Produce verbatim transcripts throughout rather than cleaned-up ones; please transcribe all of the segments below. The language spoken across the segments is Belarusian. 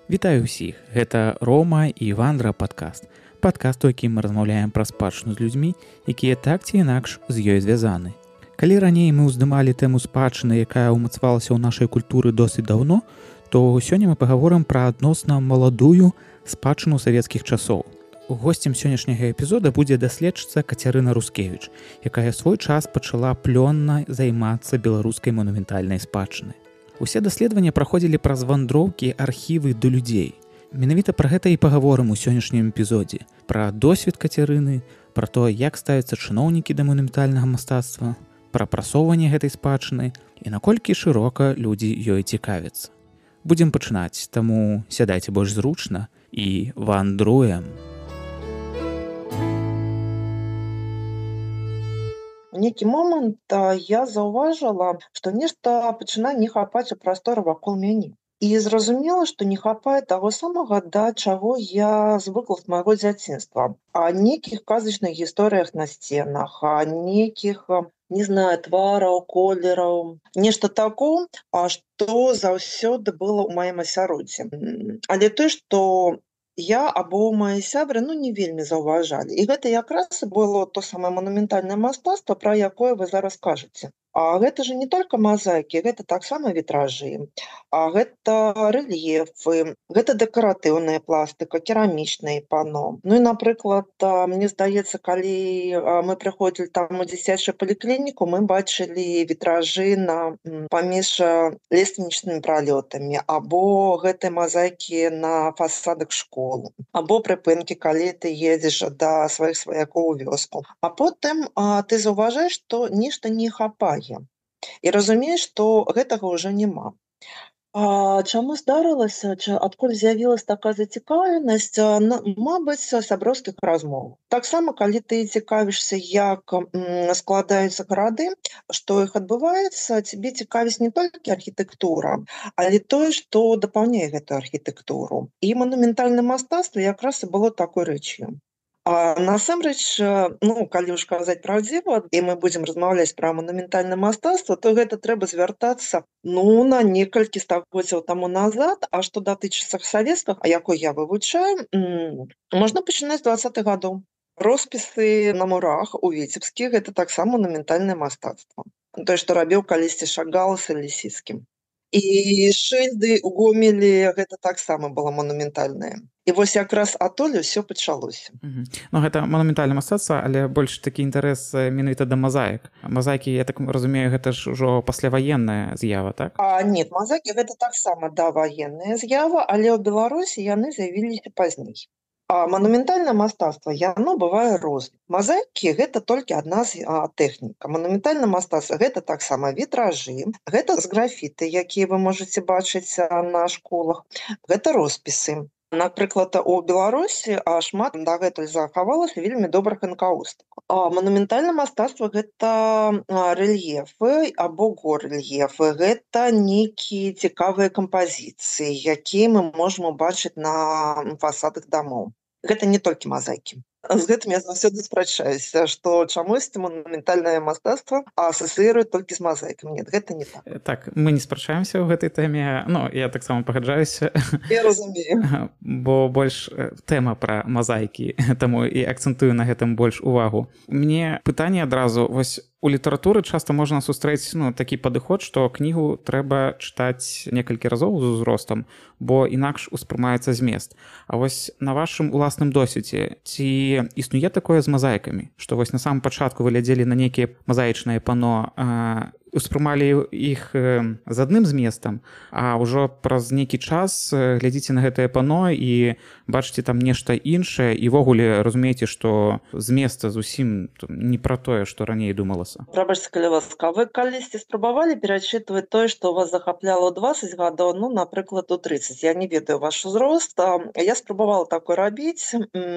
Вітаю ўсіх, гэта Рома і Івандра падкаст. Падкаст, у якім мы размаўляем пра спадчыну з людзьмі, якія так ці інакш з ёй звязаны. Калі раней мы ўздымалі тэму спадчыны, якая ўмацавалася ў нашай культуры досыць даўно, то сёння мы пагаворым пра адносна маладую спадчыну савецкіх часоў. Госцем сённяшняга эпізода будзе даследчыца Кацярына Рускевіч, якая свой час пачала плённа займацца беларускай манументальнай спадчынай. Усе даследаванні праходзілі праз вандроўкі архівы да людзей. Менавіта пра гэта і пагаворым у сённяшнім эпізодзе. Пра досвед Кацярыны, пра то, як ставяцца чыноўнікі да манументальнага мастацтва, пра прасоўванне гэтай спадчыны і наколькі шырока людзі ёй цікавяцца. Будзем пачынаць, таму сядайце больш зручна і вандруем. У нейкі момант я заўважыла, што нешта пачынае не хапаць у прасторы вакол мяне. І зразумела, што не хапае таго самага, да чаго я звыкла з майго дзяцінства. А нейкіх казачных гісторыях на сценах, а нейкіх, не знаю, твараў, колераў, нешта такое, а што заўсёды было ў маім асяроддзі. Але тое, што я або мае сябры ну, не вельмі заўважалі. І гэта якраз было то самае манументальнае мастацтва, пра якое вы зараз кажаце. А гэта ж не толькі мазаікі, гэта таксама вітражы, а гэта рэльефы, гэта дэкаратыўная пластыка, керамічнае пано. Ну і, напрыклад, мне здаецца, калі мы прыходзілі там у дзіцячую паліклініку, мы бачылі вітражы на паміж лественнічнымі пралётамі, або гэтыя мазаікі на фасадах школ, або прыпынкі, калі ты едзеш да сваіх сваякоў у вёску. А потым а, ты заўважаеш, што нешта не хапае. І разумееш, што гэтага ўжо няма. А чаму здарылася, адкуль з'явілася такая зацікаўленасць? Мабыць, сяброўскіх размоў. Таксама, калі ты цікавішся, як складаюцца гарады, што іх адбываецца, цябе цікавіць не толькі архітэктура, але тое, што дапаўняе гэтую архітэктуру. І манументальнае мастацтва якраз і было такой рэч'ю. А насамрэч, ну, калі ўж казаць праўдзіва, і мы будзем размаўляць пра манументальнае мастацтва, то гэта трэба звяртацца ну, на некалькі стагоддзяў таму назад, а што датычыцца савецкага, а якой я вывучаю, можна пачынаць з дваццатых гадоў. Роспісы на мурах у Віцебскі гэта таксама манументальнае мастацтва. Тое, што рабіў калісьці Шагал з Лісіцкім. І шыльды ў Гомелі гэта таксама было манументальнае. І вось якраз адтуль усё пачалося. Mm-hmm. Ну, гэта манументальнае мастацтва, але больш такі інтарэс менавіта да мазаік. Мазаікі, я так разумею, гэта ж ужо пасляваенная з'ява, так? А, не, мазаікі гэта таксама даваенная з'ява, але ў Беларусі яны з'явіліся пазней. А манументальнае мастацтва, яно бывае рознае. Мазаікі гэта толькі адна з тэхнік. Манументальнае мастацтва гэта таксама вітражы, гэта з графіты, якія вы можаце бачыць на школах, гэта роспісы. Напрыклад, у Беларусі шмат дагэтуль захавалася вельмі добрых энкаўстак. А манументальнае мастацтва гэта рэльефы або горэльефы, гэта нейкія цікавыя кампазіцыі, якія мы можам убачыць на фасадах дамоў. Гэта не толькі мазаікі. З гэтым я заўсёды спрачаюся, што чамусьці манументальнае мастацтва асацыююць толькі з мазаікамі. Нет, гэта не так. Так, мы не спрачаемся ў гэтай тэме. Ну, я таксама пагаджаюся. Я разумею. Бо больш тэма пра мазаікі, таму і акцэнтую на гэтым больш увагу. Мне пытанне адразу, вось у літаратуры часта можна сустрэць ну, такі падыход, што кнігу трэба чытаць некалькі разоў з узростам, бо інакш успрымаецца змест. А вось на вашым уласным досведзе, ці існуе такое з мазаікамі, што вось на самым пачатку вы глядзелі на нейкія мазаічныя пано, а, успрымалі іх з адным зместам, а ўжо праз нейкі час глядзіце на гэтае пано і бачыце там нешта іншае і ввогуле разумееце, што зместа зусім не пра тое, што раней думалася. Прабачце, калі ласка, вы калісьці спрабавалі перачытваць тое, што вас захапляла ў дваццаць гадоў, ну, напрыклад, у трыццаць. Я не ведаю ваш узрост, я спрабавала такое рабіць,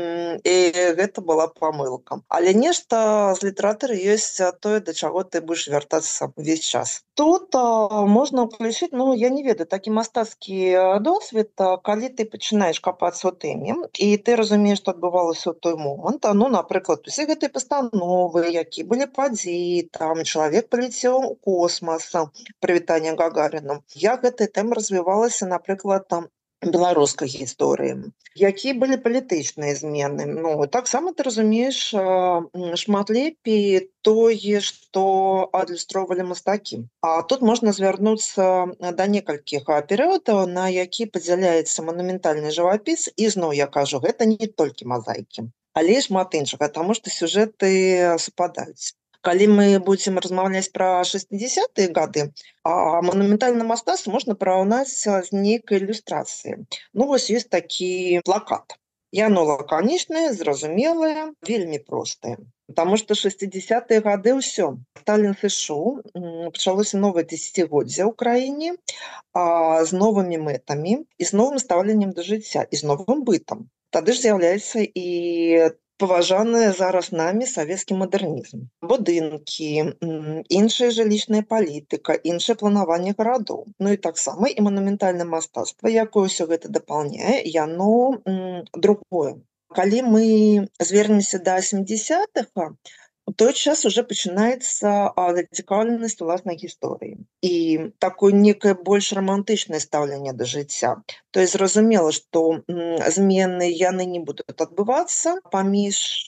і гэта была памылка. Але нешта з літаратуры ёсць тое, да чаго ты будзеш вяртацца увесь час. Тут а, можна ўключыць, ну, я не ведаю, такі мастацкі досвед, калі ты пачынаеш капацца ў тэме, і ты разумееш, што адбывалася ў той момант, ну, напрыклад, усе гэтыя пастановы, які былі падзеі, там, чалавек паляцеў у космас, прывітанне Гагаріну. Як гэтая тэма развівалася, напрыклад, там, беларускай гісторыі. Якія былі палітычныя змены? Ну, таксама ты разумееш шмат лепей тое, што адлюстроўвалі мастакі. А тут можна звярнуцца да некалькіх перыядаў, на які падзяляецца манументальны жывапіс, і зноў я кажу, гэта не толькі мазаікі, але і шмат іншага, таму што сюжэты супадаюць. Калі мы будзем размаўляць пра шэсцідзясятыя гады, а манументальнае мастацтва можна параўнаць з нейкай ілюстрацыяй. Ну, вось ёсць такі плакат. Яно лаканічнае, зразумелае, вельмі простае. Таму што шэсцідзясятыя гады ўсё. Сталін сышоў, пачалося новае дзесяцігоддзе ў краіне а, з новымі мэтамі і з новым стаўленнем да жыцця, і з новым бытам. Тады ж з'яўляецца і паважаны зараз намі савецкі мадэрнізм. Будынкі, іншая жылічная палітыка, іншае планаванне гарадоў. Ну і таксама і манументальнае мастацтва, якое ўсё гэта дапаўняе, яно м, другое. Калі мы звернемся да сямідзясятых, у той час уже пачынаецца зацікаўленасць уласнай гісторыі і такое некае больш рамантычнае стаўленне да жыцця. То есть зразумела, што змены яны не будуць адбывацца паміж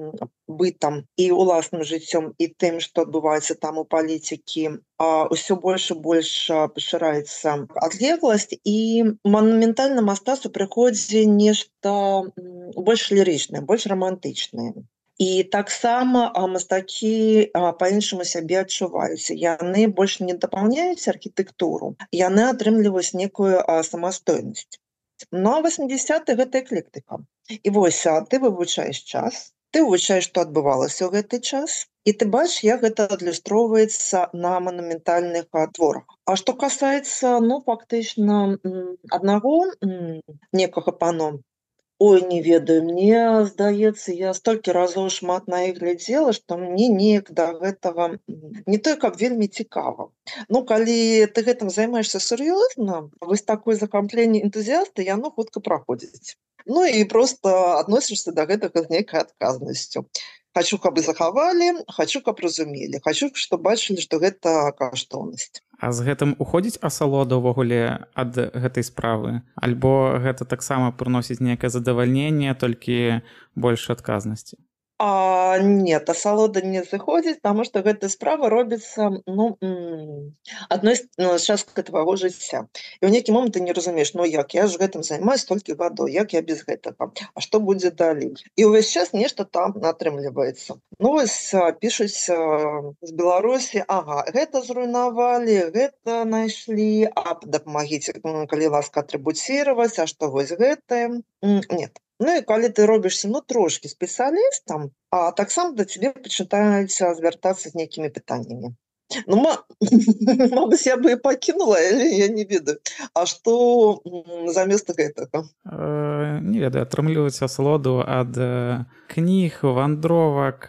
бытам і уласным жыццём і тым, што адбываецца там у палітыкі, а ўсё больш і больш пашыраецца адлегласць, і манументальнае мастацтва прыходзіць нешта больш лірычнае, больш рамантычнае. І таксама мастакі па-іншаму сябе адчуваюць. Яны больш не дапаўняюць архітэктуру, яны атрымліваюць некую самастойнасць. Ну а восьмідзясятыя гэта эклектыка. І вось ты вывучаеш час, ты вывучаеш, што адбывалася ў гэты час, і ты бачиш, як гэта адлюстроўваецца на манументальных творах. А што касаецца, ну, фактычна аднаго некага пано, ой, не ведаю, мне здаецца, я столькі разоў шмат на іх глядзела, што мне неяк да гэтага не той, каб вельмі цікава. Ну, калі ты гэтым займаешся сур'ёзна, вось такое захапленне энтузіяста, яно хутка праходзіць. Ну і проста адносішся да гэтага з нейкай адказнасцю. Хачу, каб і захавалі, хачу, каб разумелі, хачу, што бачылі, што гэта каштоўнасць. А з гэтым уходзіць асалода ўвогуле ад гэтай справы? Альбо гэта таксама прыносіць нейкае задавальненне, толькі больш адказнасці? А, нет, асалода не зыходзіць, таму што гэтая справа робіцца, ну, адной з часткай твайго жыцця. І ў нейкі момант ты не разумееш, ну як, я ж гэтым займаюсь столькі гадоў, як я без гэтага? А што будзе далей? І ўвесь час нешта там атрымліваецца. Ну вось пішуць з Беларусі, ага, гэта зруйнавалі, гэта знайшлі, а дапамагіце, калі ласка, атрыбуціраваць, а што вось гэтае? Нет. Ну і калі ты робішся, ну, трошкі спецыялістам, а таксама да цябе пачынаюць звяртацца з нейкімі пытаннямі. Ну, мабыць, я бы і пакінула, але я не ведаю. А што замест гэтага? Не ведаю, атрымліваць асалоду ад кніг, вандровак,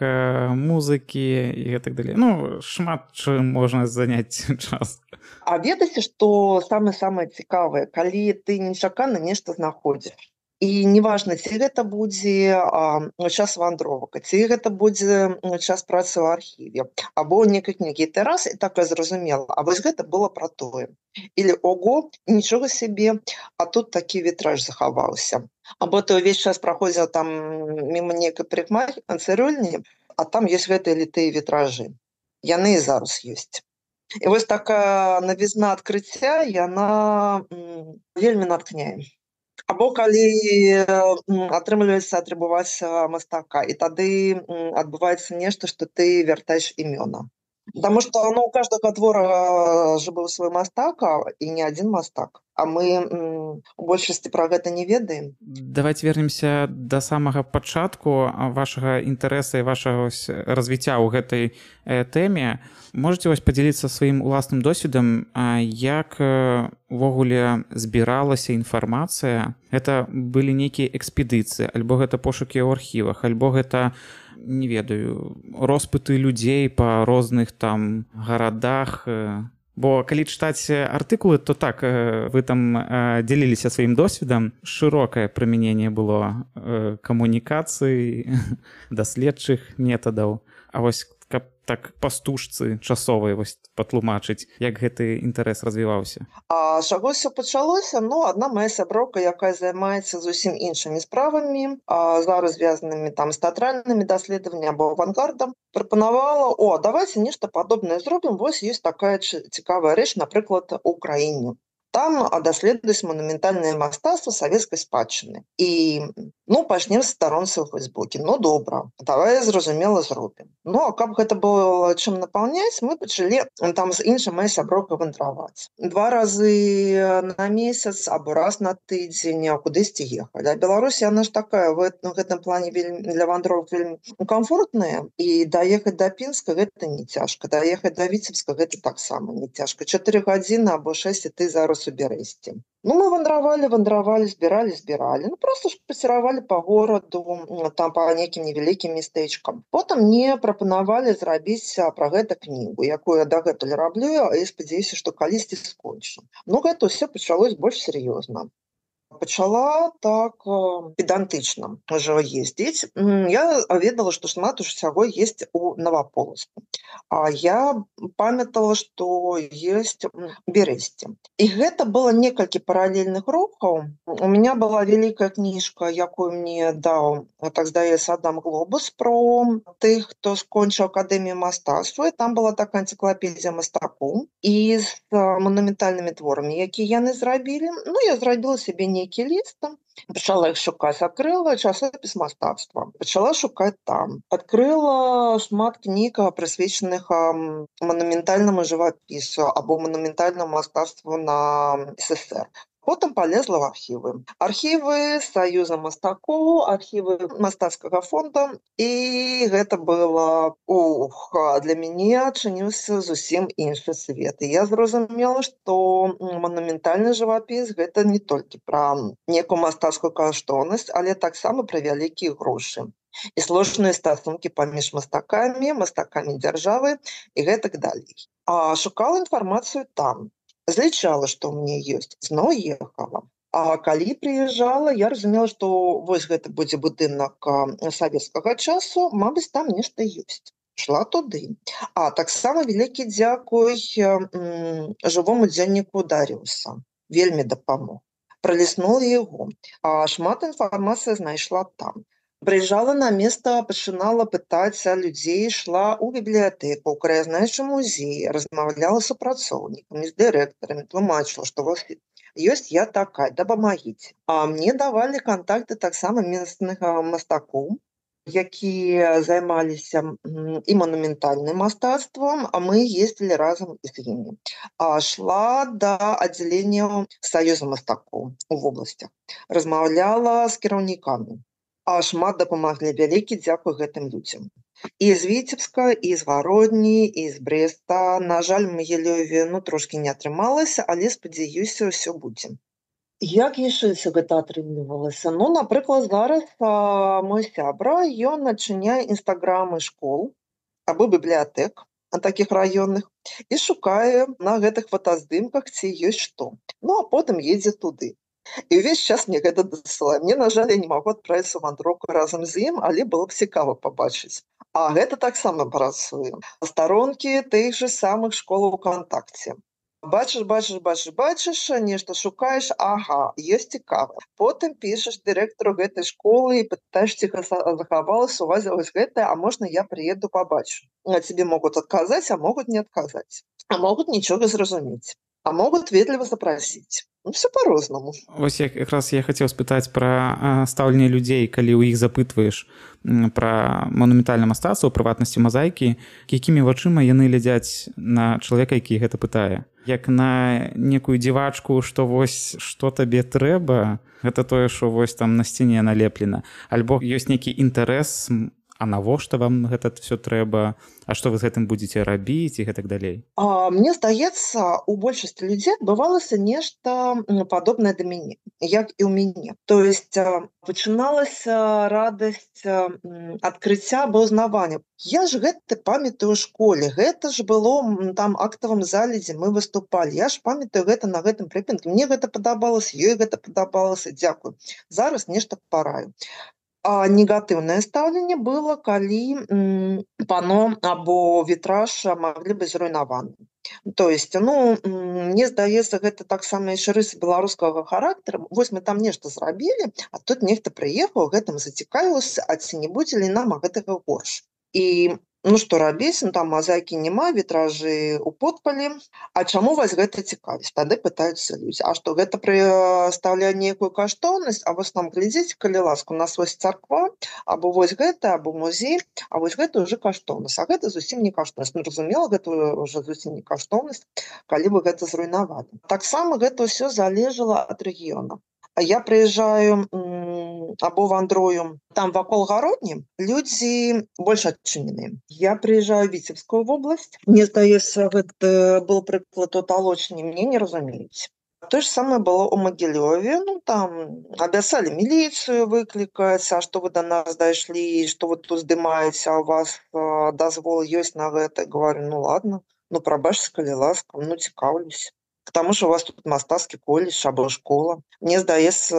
музыкі і гэтак далей. Ну, шмат чым можна заняць час. А ведаеце, што самае-самае цікавае, калі ты нечакана нешта знаходзіш. І неважна, ці гэта будзе а, час вандровак, ці гэта будзе час працы ў архіве, або некай кнігі. Ты раз і так зразумела, а вось гэта было пра тое. Или ого, нічога сябе, а тут такі вітраж захаваўся. Або ты ўвесь час праходзіў там міма нейкай цырюльні, а там ёсць гэтыя літыя вітражы. Яны і зараз ёсць. І вось такая навізна адкрыцця, яна м, вельмі наткняе. Або калі атрымліваецца атрыбуваць мастака, і тады адбываецца нешта, што ты вяртаеш імёна. Таму што ну, у кожнага твора жа быў свой мастак, і не адзін мастак. А мы у большасці пра гэта не ведаем. Давайте вернемся да самага пачатку вашага інтарэса і вашага развіцця ў гэтай тэме. Можаце вось падзяліцца сваім уласным досведам, як увогуле збіралася інфармацыя? Гэта былі нейкія экспедыцыі, альбо гэта пошукі ў архівах, альбо гэта, не ведаю, роспыты людзей па розных там гарадах. Бо калі чытаць артыкулы, то так, вы там дзяліліся сваім досведам. Шырокае прымяненне было камунікацый, даследчых метадаў. А вось каб так па стужцы часовай вось патлумачыць, як гэты інтарэс развіваўся? А з чаго ўсё пачалося? Ну, адна моя сяброўка, якая займаецца зусім іншымі справамі, а, зараз звязанымі там з тэатральнымі даследаваннямі або авангардам, прапанавала: «О, давайце нешта падобнае зробім. Вось ёсць такая чы- цікавая рэч, напрыклад, у краіне. Там а, даследуюць манументальнае мастацтва савецкай спадчыны. І ну, пачнем з старонцы ў Фейсбуке. Ну, добра, давай, зразумела, зробім. Ну, а каб гэта было чым напаўняць, мы пачалі м, там з іншай моей сяброўкай вандраваць. Два разы на месяц або раз на тыдзень а, кудысьці ехалі. А Беларусь, яна ж такая, в гэт- в гэтым плане вельмі, для вандроўак вельмі комфортная. І даехаць да Пінска гэта не цяжка. Даехаць да Віцебска гэта таксама не цяжка. Чатыры гадзіны або шэсць, і ты зараз у Бярэсці. Ну, мы вандравалі, вандравалі, збіралі, збіралі. Ну, проста ж пасіравалі па гораду, м, там па нейкім невялікім мястэчкам. Потым мне прапанавалі зрабіць а, пра гэта кнігу, якую я дагэтуль раблю, і спадзяюся, што калісьці скончу. Ну, гэта ўсё пачалось больш сур'ёзна. Пачала так а, педантычна ўжо ездзіць. М, Я ведала, што шмат усяго есть у Наваполацку. А я памятала, што ёсць м, у Бярэсці. І гэта было некалькі паралельных рухаў. У меня была вялікая кніжка, якую мне даў, а, так здаецца, Адам Глобус, про тых, хто скончыў акадэмію мастацтва. І там была такая энцыклапедыя мастакоў і з а, манументальнымі творамі, якія яны зрабілі. Ну, я зрабіла сябе нейкі ліст, пачала іх шукаць, адкрыла часопіс мастацтва, пачала шукаць там. Адкрыла шмат кніг, а, прысвечаных ам, манументальнаму жывапісу або манументальнаму мастацтву на СССР. Потым палезла в архівы. Архівы Саюза мастакоў, архівы мастацкага фонда, і гэта было, ух, а, для мяне адчыніўся зусім іншы свет. І я зразумела, што м, манументальны жывапіс гэта не толькі пра некую мастацкую каштоўнасць, але таксама пра вялікія грошы і сложныя стасункі паміж мастакамі, мастакамі дзяржавы і гэтак далей. А шукала інфармацыю там. Злічала, што ў мяне ёсць, зноў ехала. А калі прыязджала, я разумела, што вось гэта будзе будынак а, савецкага часу, мабыць, там нешта ёсць. Шла туды. А таксама вялікі дзякуй а, м, жывому дзённіку Дарыуса. Вельмі дапамог. Праліснула яго. А шмат інфармацыі знайшла там. Прыязджала на место, пачынала пытаць а, людзей, ішла ў бібліятэку, ў краязнаўчы музей, размаўляла з супрацоўнікамі, з дырэктарамі, тлумачыла, што вось ёсць я такая, дапамагіце. А мне давалі кантакты таксама месцных а, мастакоў, якія займаліся м, і манументальным мастацтвам, а мы ездзілі разам з імі. А шла да аддзялення Саюза мастакоў у вобласцях, размаўляла з кіраўнікамі. А шмат дапамаглі, вялікі дзякуй гэтым людзям. І з Віцебска, і з Гародні, і з Брэста. На жаль, у Магілёве ну, трошкі не атрымалася, але спадзяюся, ўсё будзе. Як яшчэ ўсё гэта атрымлівалася? Ну, напрыклад, зараз а, мой сябра, ён адчыняе інстаграмы школ або бібліятэк а, такіх раённых і шукае на гэтых фотаздымках, ці ёсць што. Ну, а потым едзе туды. І ўвесь час мне гэта дасылае. Мне, на жаль, я не магу адправіцца ў вандроўку разам з ім, але было б цікава пабачыць. А гэта таксама працуе. Старонкі тых жа самых школ УКонтакце. Бачыш, бачыш, бачыш, бачыш, нешта шукаеш, ага, ёсць цікава. Потым пішаш дырэктару гэтай школы і пытаеш, ці ха- захавалася у вас вось гэтае, а можна я прыеду пабачу. А тебе могуць адказаць, а могуць не адказаць. А могуць нічога зразумець. А могуць ветліва запрасіць. Ну, все по-рознаму. Вось як якраз я хацеў спытаць пра стаўленне людзей, калі ў іх запытваеш м, пра манументальнае мастацтва, у прыватнасці мазаікі, якімі вачыма яны глядзяць на чалавека, які гэта пытае. Як на некую дзівачку, што вось што табе трэба, гэта тое, што вось там на сцяне налеплена. Альбо ёсць нейкі інтарэс, м, а навошта вам гэта все трэба, а што вы з гэтым будзеце рабіць і гэтак далей. А, мне здаецца, у большасці людзей адбывалася нешта м, падобнае да мяне, як і ў мяне. То есть а, пачыналася радасць а, м, адкрыцця або ўзнавання. Я ж гэта памятаю ў школе, гэта ж было м, там актавым зале, дзе мы выступалі. Я ж памятаю гэта на гэтым прыпынку. Мне гэта падабалася, ёй гэта падабалася, дзякуй. Зараз нешта параю. А негатыўнае стаўленне было, калі м, пано або вітраж маглі быць зруйнаваны. То есть, ну, м, мне здаецца, гэта таксама яшчэ рысы беларускага характару. Вось мы там нешта зрабілі, а тут нехта прыехаў, гэтым зацікавіўся, а ці не будзе ли нам гэтага горш. І ну што рабіць, ну там мазаікі няма, вітражы ў подпалі. А чаму вас гэта цікавіць? Тады пытаюцца людзі. А што гэта прадстаўляе нейкую каштоўнасць? А вось нам глядзіце, калі ласка, у нас вось царква, або вось гэта, або музей, а вось гэта ўжо каштоўнасць. А гэта зусім не каштоўнасць. Ну, разумела, гэта ўжо зусім не каштоўнасць, калі вы гэта зруйнавалі. Таксама гэта ўсё залежала ад рэгіёна. А я прыязджаю м, або вандрую там вакол гародні, людзі больш адчыненыя. Я прыязджаю ў Віцебскую вобласць. Мне здаецца, гэта был прыклад у Талочні, мне не разумеюць. То ж самае было ў Магілёве. Ну, там абяцалі міліцыю выклікаць, а што вы да нас дайшлі, што вы тут здымаеце, а у вас а, дазвол ёсць на гэта. Говорю, ну ладно, ну прабачце, калі ласка, ну цікаўлюсь. К таму ж у вас тут мастацкі коледж або школа. Мне здаецца,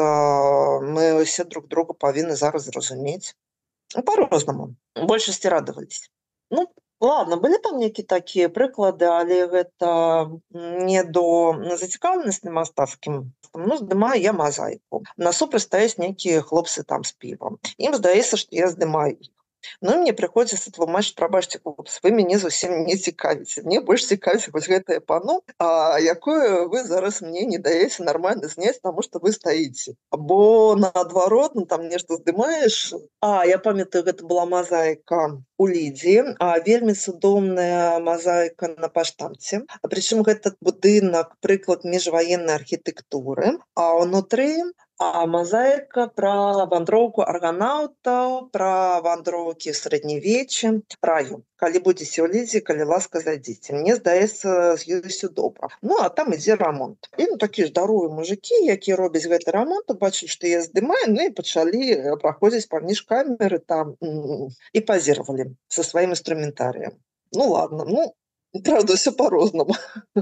мы ўсе друг друга павінны зараз зразумець. Ну, па-рознаму. У большасці радаваліся. Ну, ладно, былі там нейкія такія прыклады, але гэта не до зацікаўленасці мастацкім. Ну, здымаю я мазаіку. Насупраць стаяць нейкія хлопцы там з півам. Ім здаецца, што я здымаю іх. Ну, і мне прыходзіцца тлумачыць, прабачце, хлопцы, вы мяне зусім не цікавіце. Мне больш цікавіць вось гэтае пано, а якое вы зараз мне не даеце нармальна зняць, таму што вы стаіце. Або наадварот, ну там нешта здымаеш. А, я памятаю, гэта была мазаіка у Лідзі, а вельмі цудоўная мазаіка на Паштамце. А прычым гэта будынак, прыклад міжваеннай архітэктуры, а ўнутры а мазаіка пра вандроўку арганаўтаў, пра вандроўкі ў сярэднявеччы, раю. Калі будзеце ў Лідзе, калі ласка, зайдзіце. Мне здаецца, з ёй усё добра. Ну, а там ідзе рамонт. І ну, такія здаровыя мужыкі, якія робяць гэты рамонт, бачаць, што я здымаю, ну і пачалі праходзіць паміж камеры там і пазіравалі са сваім інструментарыем. Ну, ладно, ну, правда, ўсё па-рознаму.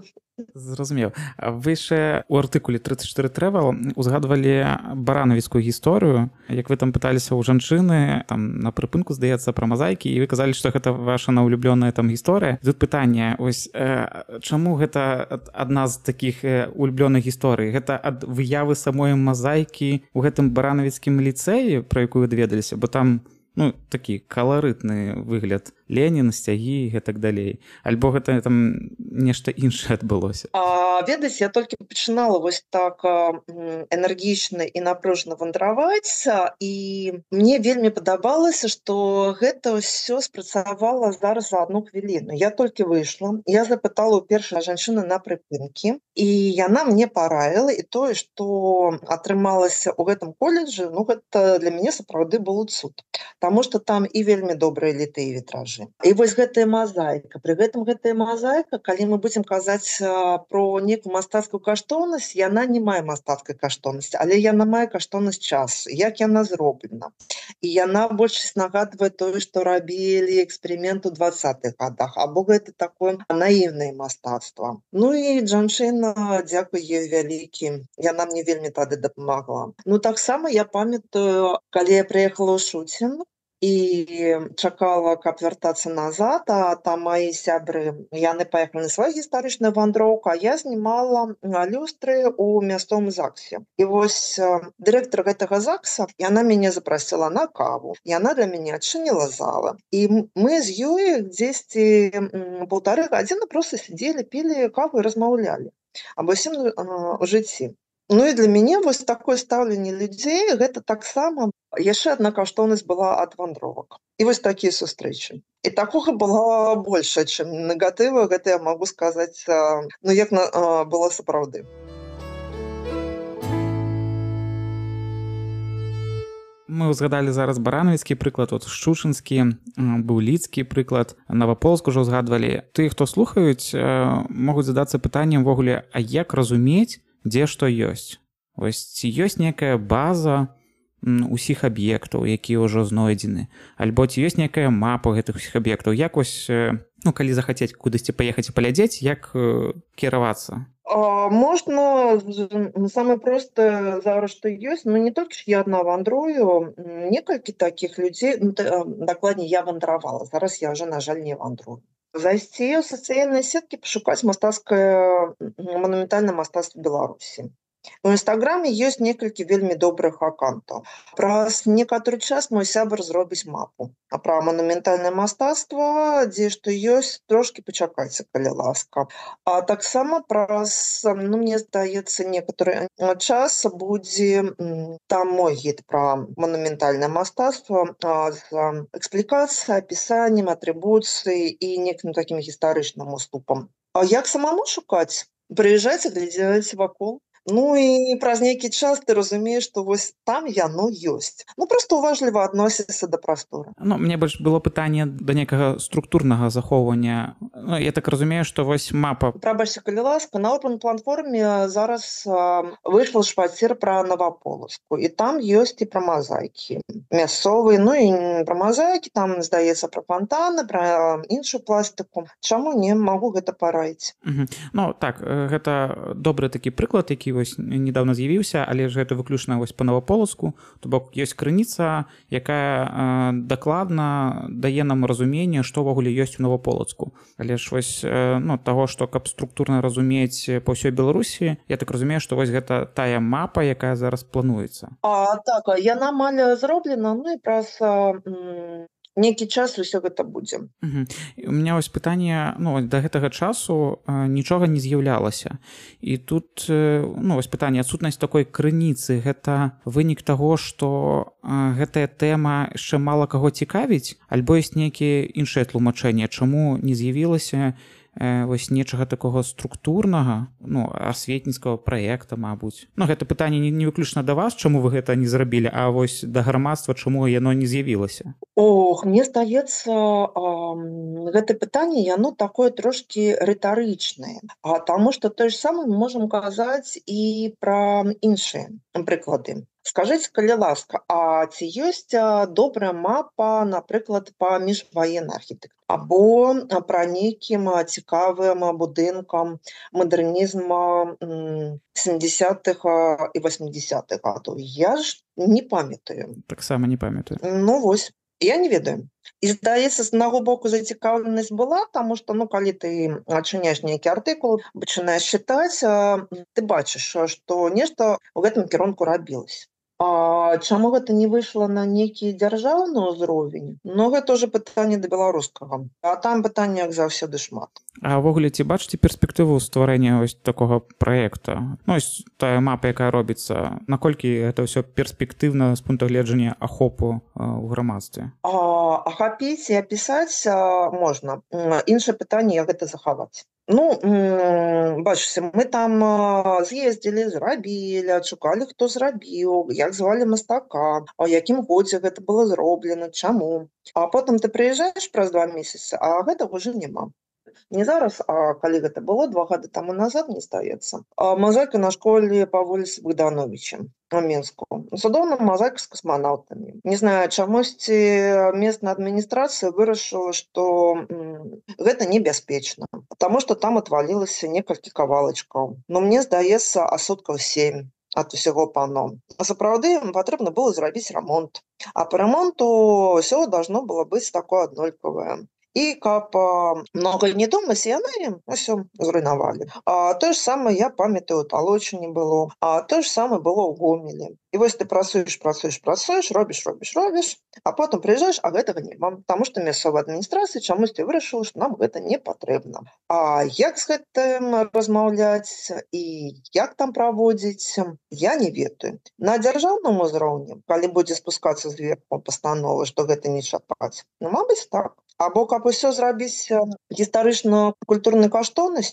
Зразумеў. Вы яшчэ ў артыкуле тридцать чотири Travel узгадвалі баранавіцкую гісторыю, як вы там пыталіся ў жанчыны там на прыпынку, здаецца, пра мазаікі, і вы казалі, што гэта ваша наўлюблёная там гісторыя. Тут пытанне, ось э, чаму гэта адна з такіх э, улюблёных гісторый? Гэта ад выявы самой мазаікі ў гэтым баранавіцкім ліцэі, пра якую вы даведаліся, бо там ну, такі каларытны выгляд, Ленін, сцягі і так далей. Альбо гэта там нешта іншае адбылося? А, ведаць, я толькі пачынала вось так энергічна і напружна вандраваць, і мне вельмі падабалася, што гэта ўсё спрацавала зараз за адну хвіліну. Я толькі выйшла, я запытала ў першай жанчыны на прыпынкі, і яна мне параіла, і тое, што атрымалася ў гэтым коледжы, ну, гэта для мяне сапраўды быў цуд. Таму што там і вельмі добрыя літыя вітражы. І вось гэтая мазаіка. Пры гэтым гэтая мазаіка, калі мы будзем казаць про некую мастацкую каштоўнасць, яна не мае мастацкай каштоўнасці, але яна мае каштоўнасць часу, як яна зроблена. І яна большасць нагадвае тое, што рабілі эксперымент у двадцатых гадах, або гэта такое наіўнае мастацтва. Ну і жанчына, дзякуй ёй вялікі, яна мне вельмі тады дапамагла. Ну таксама я памятаю, калі я прыехала ў Шуцін, і чакала, каб вяртацца назад, а там маі сябры, яны паехалі на сваю гістарычную вандроўку, а я знімала люстры ў мясцовым ЗАГСе. І вось дырэктар гэтага ЗАГСа, яна мяне запрасіла на каву, яна для мяне адчыніла зала. І мы з ёй дзесьці паўтары гадзіны проста сидзелі, пілі каву і размаўлялі аб усім у жыцці. Ну і для мяне вось такое стаўленне людзей, гэта таксама яшчэ адна каштоўнасць была ад вандровак. І вось такія сустрэчы. І такога была большая, чым негатыва, гэта я магу сказаць, ну як на, было сапраўды. Мы ўзгадалі зараз баранавіцкі прыклад, от шчучынскі, быў лідскі прыклад, Наваполск ужо ўзгадвалі. Тыя, хто слухаюць, могуць задацца пытаннем увогуле, а як разумець, дзе што ёсць? Вось ці ёсць некая база усіх аб'ектаў, якія ўжо знойдзены? Альбо ці ёсць некая мапа гэтых усіх аб'ектаў? Як вось Ну, калі захацець кудысьці паехаць і паглядзець, як э, кіравацца? А, можна самае простае зараз, што ёсць, ну не толькі ж я адна вандрую, м, некалькі такіх людзей, ну, та- а, дакладней, я вандравала. Зараз я ўжо, на жаль, не вандрую. Зайсці ў сацыяльныя сеткі, пашукаць мастацкае м, манументальнае мастацтва Беларусі. У інстаграме ёсць некалькі вельмі добрых аккаунтаў. Праз некаторы час мой сябар зробіць мапу. А пра манументальнае мастацтва, дзе што ёсць, трошкі пачакайце, калі ласка. А таксама праз, ну, мне здаецца, некаторы э, час будзе м, там мой гід пра манументальнае мастацтва а, з а, эксплікацыяй, апісаннем, атрыбуцыяй і некім такім гістарычным уступам. А як самому шукаць? Прыязджайце, глядзіце вакол. Ну і праз нейкі час ты разумееш, што вось там яно ёсць. Ну проста уважліва адносіцца да прасторы. Ну, мне больш было пытанне да некага структурнага захоўвання. Ну, я так разумею, што вось мапа. Прабачце, калі ласка, на Open платформе зараз а, выйшла шпацір пра Наваполацку, і там ёсць і пра мазаікі мясцовыя, ну і пра мазаікі, там, здаецца, пра фантаны, пра іншую пластыку. Чаму не магу гэта параіць? Мгм. Ну так, э, гэта добры такі прыклад, які вось недавно з'явіўся, але ж гэта выключна вось па Наваполацку. То бок ёсць крыніца, якая э, дакладна дае нам разуменне, што ўвогуле ёсць у Наваполацку. Але ж вось э, ну, таго, што каб структурна разумець па ўсёй Беларусі, я так разумею, што вось гэта тая мапа, якая зараз плануецца. А, так, а яна амаль зроблена, ну і праз а, м, нейкі час усё гэта будзе. Мгм. І у меня вось пытанне, ну, да гэтага часу э, нічога не з'яўлялася. І тут э, ну, вось пытанне, адсутнасць такой крыніцы, гэта вынік таго, што э, гэтая тэма яшчэ мала каго цікавіць, альбо ёсць нейкія іншыя тлумачэнні, чаму не з'явілася э, вось нечага такога структурнага, ну, асветніцкага праекта, мабуць. Ну, гэта пытанне не, не выключна да вас, чаму вы гэта не зрабілі, а вось да грамадства, чаму яно не з'явілася. Ох, мне здаецца, ам, гэта пытанне, яно такое трошкі рытарычнае. А таму што тое ж самае мы можам казаць і пра іншыя прыклады. Скажыце, калі ласка, а ці ёсць а, добрая мапа, напрыклад, па міжваеннай архітэктуры? Або а, пра нейкім а, цікавым а, будынкам мадэрнізма м, сямдзесятых а, і васьмідзесятых гадоў? Я ж не памятаю. Таксама не памятаю. Ну вось. Я не ведаю. І здаецца, з аднаго боку зацікаўленасць была, таму што ну калі ты адчыняеш нейкі артыкул, пачынаеш чытаць, а, ты бачыш, а, што нешта ў гэтым кірунку рабілася. А чаму гэта не выйшла на нейкі дзяржаўны ўзровень? Ну гэта ўжо пытанне да беларускага. А там пытанне, як заўсёды, шмат. А ўвогуле, ці бачыце перспектыву стварэння ось такога праекта? Ну, ось тая мапа, якая робіцца, наколькі гэта ўсё перспектыўна з пункту гледжання ахопу э, ў грамадстве? А, ахапіць і апісаць а, можна. М, Іншае пытанне, як гэта захаваць. Ну, м, бачыце, мы там а, з'ездзілі, зрабілі, адшукалі, хто зрабіў, як звалі мастака, а ў якім годзе гэта было зроблена, чаму. А потым ты прыязджаеш праз два месяцы, а гэтага ўжо няма. Не зараз, а калі гэта было два гады таму назад, мне здаецца. А мазаіка на школе па вуліцы Богдановича на Мінску. Цудоўна мазаіка з касманаўтамі. Не знаю, чамусьці местная адміністрацыя вырашыла, што м, гэта небяспечна, таму што там отвалілася некалькі кавалачкаў. Но мне здаецца, а суткаў сем ад усяго пано. А сапраўды патрэбна было зрабіць рамонт. А по рамонту ўсё должно было быць такое аднолькавае. І каб а, много не думаць, яны ўсё зруйнавалі. А тое ж самае, я памятаю, у Талочыне было, а тое ж самае было ў Гомелі. І вось ты працуеш, працуеш, працуеш, робіш, робіш, робіш, а потым прыязджаеш, а гэтага няма. Таму што мясцовая адміністрацыя чамусьці вырашыла, што нам гэта не патрэбна. А як з гэтым размаўляць і як там праводзіць, я не ведаю. На дзяржаўным узроўні, калі будзе спускацца зверху пастанова, што гэта не чапаць, ну, мабыць, так. Або каб усё зрабіць гістарычна-культурнай каштоўнасцю,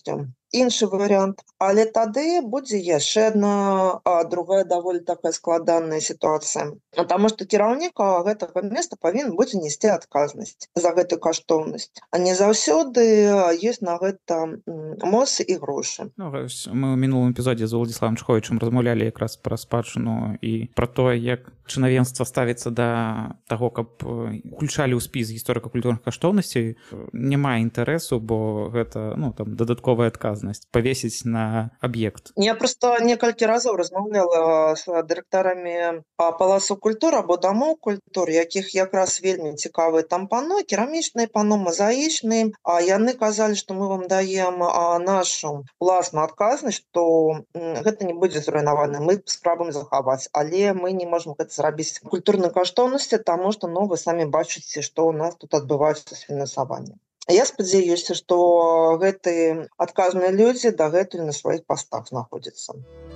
іншы варыянт. Але тады будзе яшчэ адна а, другая даволі такая складаная сітуацыя. Таму што кіраўнік а, гэтага места павінен будзе несці адказнасць за гэтую каштоўнасць. А не заўсёды а, ёсць на гэта м, моц і грошы. Ну, вось мы ў мінулым эпізодзе з Уладзіславам Чховічам размаўлялі якраз пра спадчыну і пра тое, як чынавенства ставіцца да таго, каб э, уключалі ў спіс гісторыка-культурных каштоўнасцей. Няма інтарэсу, бо гэта, ну, там дадатковая адказнасць павесіць на аб'ект. Я проста некалькі разоў размаўляла з дырэктарамі а, палацу культуры або дамоў культуры, якіх якраз вельмі цікавыя там пано, керамічныя пано, мазаічныя. А яны казалі, што мы вам даем а, нашу ўласную адказнасць, што м, гэта не будзе зруйнавана, мы спрабуем захаваць, але мы не можам гэта зрабіць культурнай каштоўнасці, таму што ну, вы самі бачыце, што ў нас тут адбываецца з фінансаваннем. Я спадзяюся, што гэтыя адказныя людзі дагэтуль на сваіх пастах знаходзяцца.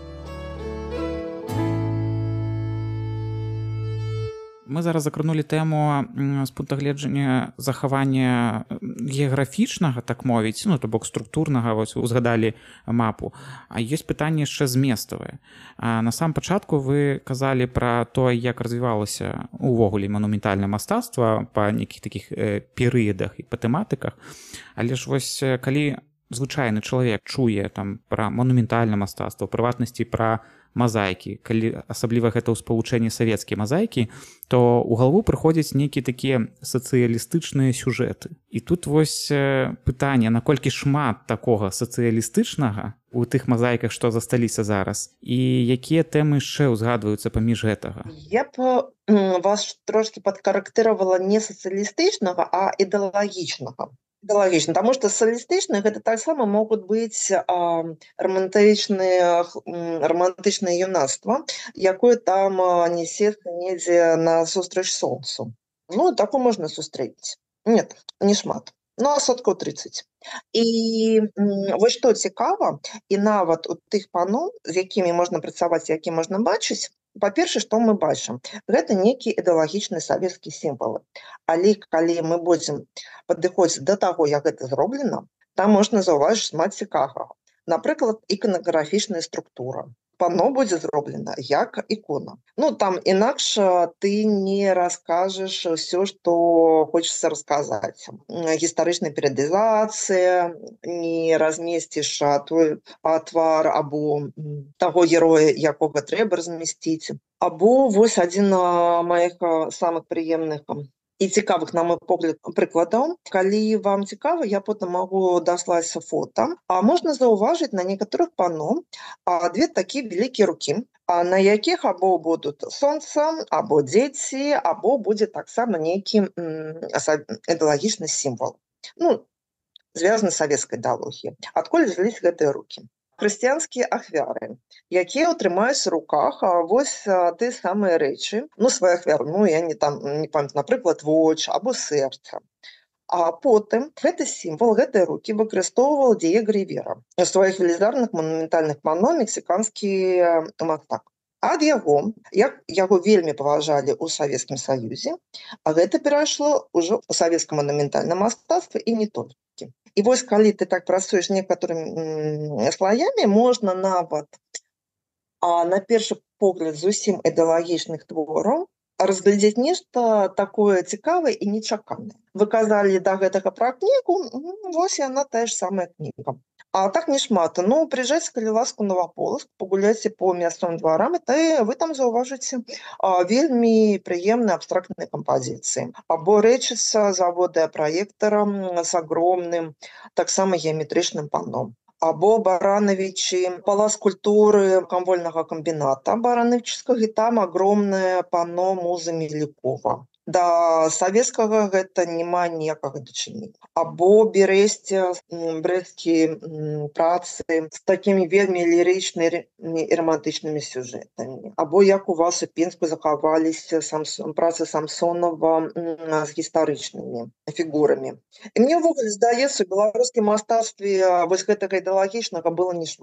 Мы зараз закранулі тэму м, з пункта гледжання захавання геаграфічнага, так мовіць, ну, то бок структурнага, вось узгадалі мапу. А ёсць пытанне яшчэ зместавае. А на самом пачатку вы казалі пра тое, як развівалася увогуле манументальнае мастацтва па нейкіх такіх э, перыядах і па тэматыках. Але ж вось э, калі звычайны чалавек чуе там пра манументальнае мастацтва, у прыватнасці пра мазаікі, калі асабліва гэта ў спалучэнні савецкія мазаікі, то ў галаву прыходзяць нейкія такія сацыялістычныя сюжэты. І тут вось пытанне, наколькі шмат такога сацыялістычнага у тых мазаіках, што засталіся зараз, і якія тэмы яшчэ ўзгадваюцца паміж гэтага? Я б м, вас трошкі падкарэктыравала не сацыялістычнага, а ідэалагічнага. Ідэалагічна, таму што сацыялістычныя гэта таксама могуць быць а, романтычныя х- м, романтычнае юнацтва, якое там а, несецца недзе насустрач сонцу. Ну, такое можна сустрэць. Нет, не шмат. Ну, а соткаў трыццаць. І м, вось што цікава, і нават у тых пано, з якімі можна працаваць, які можна бачыць, па-першае, што мы бачым? Гэта нейкія ідэалагічныя савецкія сімвалы. Але калі мы будзем падыходзіць да таго, як гэта зроблена, там можна заўважыць шмат цікавага. Напрыклад, іканаграфічная структура. Пано будзе зроблена як ікона. Ну, там інакш а, ты не раскажаш усё, што хочацца расказаць. М, Гістарычная перыядызацыя, не размесціш а, твой а, твар або м, таго героя, якога трэба размясціць. Або вось адзін а, маіх а, самых прыемных ам, і цікавых, на мой погляд, прыкладаў. Калі вам цікава, я потым магу даслаць фота. А можна заўважыць на некаторых пано а, две такія вялікія рукі, а, на якіх або будуць сонца, або дзеці, або будзе таксама нейкі м, аса- ідэалагічны сімвал. Ну, звязаны з савецкай ідэалогіяй. Адкуль взяліся гэтыя рукі? Хрысціянскія ахвяры, якія ўтрымаюць у руках а, вось а, тыя самыя рэчы, ну, свае ахвяры, ну, я не там не памятаю, напрыклад, воч або сэрца. А потым гэты сімвал, гэтыя рукі выкарыстоўваў Діего Рівера у сваіх велізарных манументальных пано мексіканскі а, мастак. Ад яго, як яго вельмі паважалі ў Савецкім Саюзе, а гэта перайшло ўжо ў савецкае манументальнае мастацтва і не толькі. І вось калі ты так працуеш некаторымі м, слаямі, можна нават а, на першы погляд зусім ідэалагічных твораў разглядзець нешта такое цікавае і нечаканае. Вы казалі да гэтага пра кнігу, м, вось яна тая ж самая кніга. А так не шмат. Ну, прыязджайце, калі ласка, у Новаполацк, пагуляйце по мясцовым дварам, і та вы там заўважыце а, вельмі прыемныя абстрактныя кампазіцыі. Або рэчы з завода праектарам з агромным, таксама геаметрычным пано. Або Барановичі, палац культуры камвольнага камбіната Барановічскага, і там агромнае пано музы Мелікова. Да савецкага гэта няма ніякага дачынення. Або бересце м, брэсцкі м, працы з такімі вельмі лірычнымі і романтычнымі сюжэтамі. Або як у вас у Пінску захаваліся Самс- працы Самсонова м, з гістарычнымі фігурамі. І мне ўвогуле здаецца, у беларускім мастацтве а, вось гэтага ідэалагічнага было не шмат.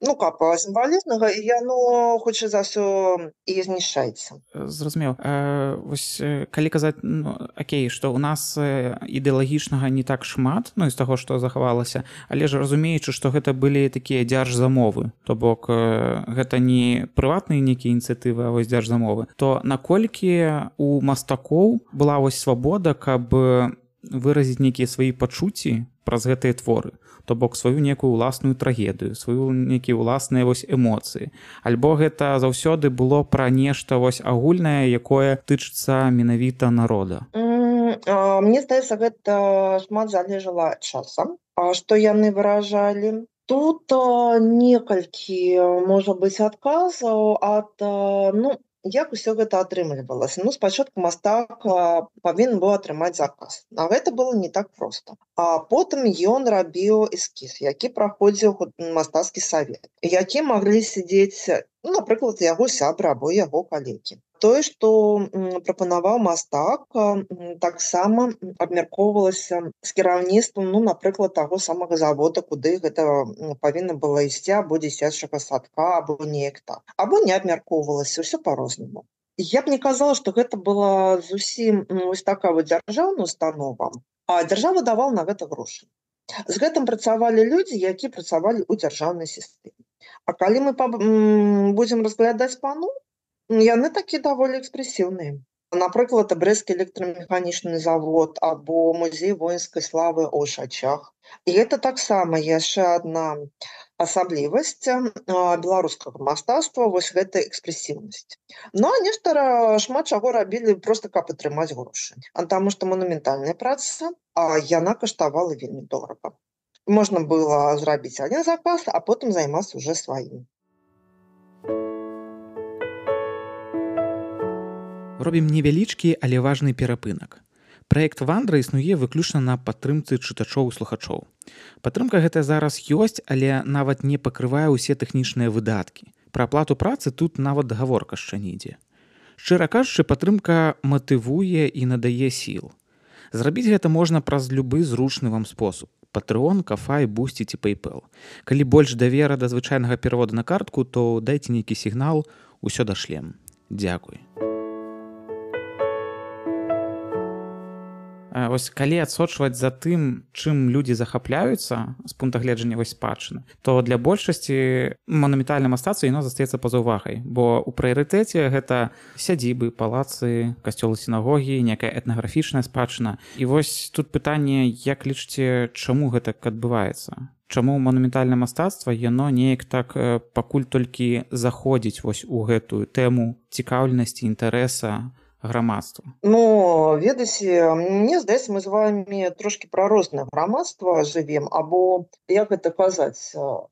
Ну как сімвалічнага, і яно хутчэй за ўсё і знішчаецца. Зразумеў. Э, вось э, калі казаць, ну, окей, што ў нас э, ідэалагічнага не так шмат, ну, з таго, што захавалася, але ж разумеючы, што гэта былі такія дзяржзамовы, то бок э, гэта не прыватныя нейкія ініцыятывы, а вось дзяржзамовы, то наколькі у мастакоў была вось свабода, каб выразіць нейкія свае пачуцці праз гэтыя творы, то бок сваю некую ўласную трагедыю, сваю нейкія ўласныя вось эмоцыі. Альбо гэта заўсёды было пра нешта вось агульнае, якое тычыцца менавіта народа? М, а, Мне здаецца, гэта шмат залежала ад часа, а што яны выражалі. Тут а, некалькі можа быць адказаў ад а, ну, як усё гэта атрымлівалася. Ну, спачатку мастак а, павінен быў атрымаць заказ. А гэта было не так проста. А потым ён рабіў эскіз, які праходзіў ху- мастацкі савет, які маглі сядзець, ну, напрыклад, яго сябры або яго калегі. Тое, што м, прапанаваў мастак, а, м, таксама м, абмяркоўвалася з кіраўніцтвам, ну, напрыклад, таго самага завода, куды гэта м, павінна было ісці, або дзіцячага садка, або неяк так. Або не абмяркоўвалася, ўсё па-рознаму. Я б не казала, што гэта была зусім м, вось такая вот дзяржаўная установа, а дзяржава давала на гэта грошы. З гэтым працавалі людзі, якія працавалі ў дзяржаўнай сістэме. А калі мы паб- м, будзем разглядаць пану, м, яны такі даволі экспрэсіўныя. Напрыклад, брэсцкі электрамеханічны завод або музей воінскай славы ў Шачах. І гэта таксама яшчэ адна асаблівасць а, беларускага мастацтва, вось гэта экспрэсіўнасць. Ну, а нешта ра- шмат чаго рабілі проста каб атрымаць грошы. А таму што манументальная праца, а яна каштавала вельмі дорага. Можна было зрабіць адзін заказ, а потым займацца ўжо сваім. Робім невялічкі, але важны перапынак. Праект «Вандра» існуе выключна на падтрымцы чытачоў і слухачоў. Падтрымка гэтая зараз ёсць, але нават не пакрывае ўсе тэхнічныя выдаткі. Пра аплату працы тут нават гаворка яшчэ не ідзе. Шчыра кажучы, падтрымка матывуе і надае сіл. Зрабіць гэта можна праз любы зручны вам спосаб. Патрэон, Кафай, Бусці ці PayPal. Калі больш давера да звычайнага пераводу на картку, то дайце нейкі сігнал, усё дашлем. Дзякуй. А, Вось калі адсочваць за тым, чым людзі захапляюцца з пункта гледжання вось спадчыны, то для большасці манументальнае мастацтва яно застаецца па-за ўвагай, бо ў прыярытэце гэта сядзібы, палацы, касцёлы, сінагогі, некая этнаграфічная спадчына. І вось тут пытанне, як лічыце, чаму гэтак адбываецца? Чаму манументальнае мастацтва яно неяк так э, пакуль толькі заходзіць вось у гэтую тэму цікаўнасці, інтарэса грамадства? Ну, ведаеце, мне здаецца, мы з вамі трошкі пра рознае грамадства жывем, або як гэта казаць, а,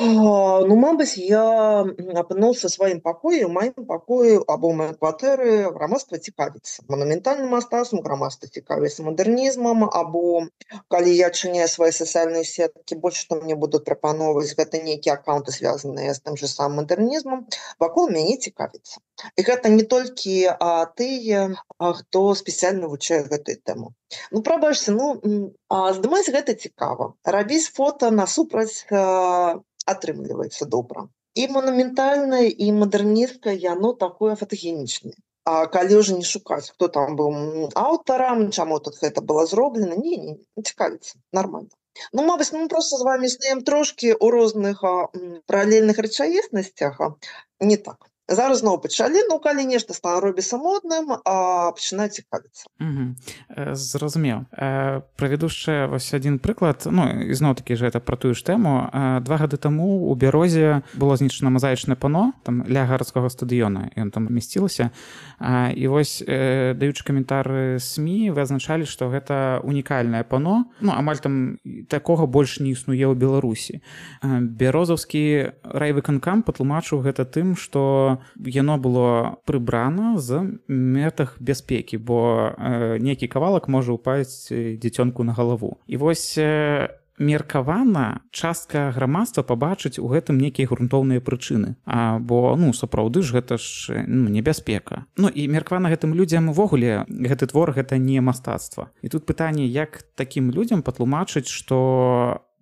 ну, мабыць, я апынуўся ў сваім пакоі, у маім пакоі або ў маёй кватэры грамадства цікавіцца манументальным мастацтвам, грамадства цікавіцца мадэрнізмам, або калі я адчыняю свае сацыяльныя сеткі, больш што мне будуць прапаноўваць, гэта нейкія аккаунты, звязаныя з тым же самым мадэрнізмам, вакол мяне цікавіцца. І гэта не толькі а, тыя, а, хто спецыяльна вывучае гэтую тэму. Ну, прабачце, ну, м, а, здымаць гэта цікава. Рабіць фота насупраць а, атрымліваецца добра. І манументальнае, і мадэрнісцкае, яно такое фотагенічнае. А калі ўжо не шукаць, хто там быў м, аўтарам, чаму тут гэта было зроблена, не, не, не цікавіцца, нармальна. Ну, мабыць, мы проста з вамі існуем трошкі ў розных а, м, паралельных рэчаіснасцях, а не так. Зараз зноў пачалі, ну, калі нешта стала робіцца модным, а пачынае цікавіцца. Угу. Э, Зразумеў. Э, Правяду яшчэ вось адзін прыклад. Ну, і зноў-такі ж гэта пра тую ж тэму. Э, Два гады таму ў Бярозе было знішчана мазаічнае пано там ля гарадскога стадыёна, ён там месцілася. А, І вось, э, даючы каментары СМІ, вы азначалі, што гэта унікальнае пано. Ну, амаль там такога больш не існуе ў Беларусі. Э, Бярозаўскі райвыканкам патлумачыў гэта тым, што яно было прыбрана з мэтах бяспекі, бо э, нейкі кавалак можа ўпасць дзіцёнку на галаву. І вось э, меркавана частка грамадства пабачыць у гэтым нейкія грунтоўныя прычыны. А, бо ну сапраўды ж гэта ж ну, небяспека. Ну і меркавана гэтым людзям увогуле гэты твор гэта не мастацтва. І тут пытанне, як такім людзям патлумачыць, што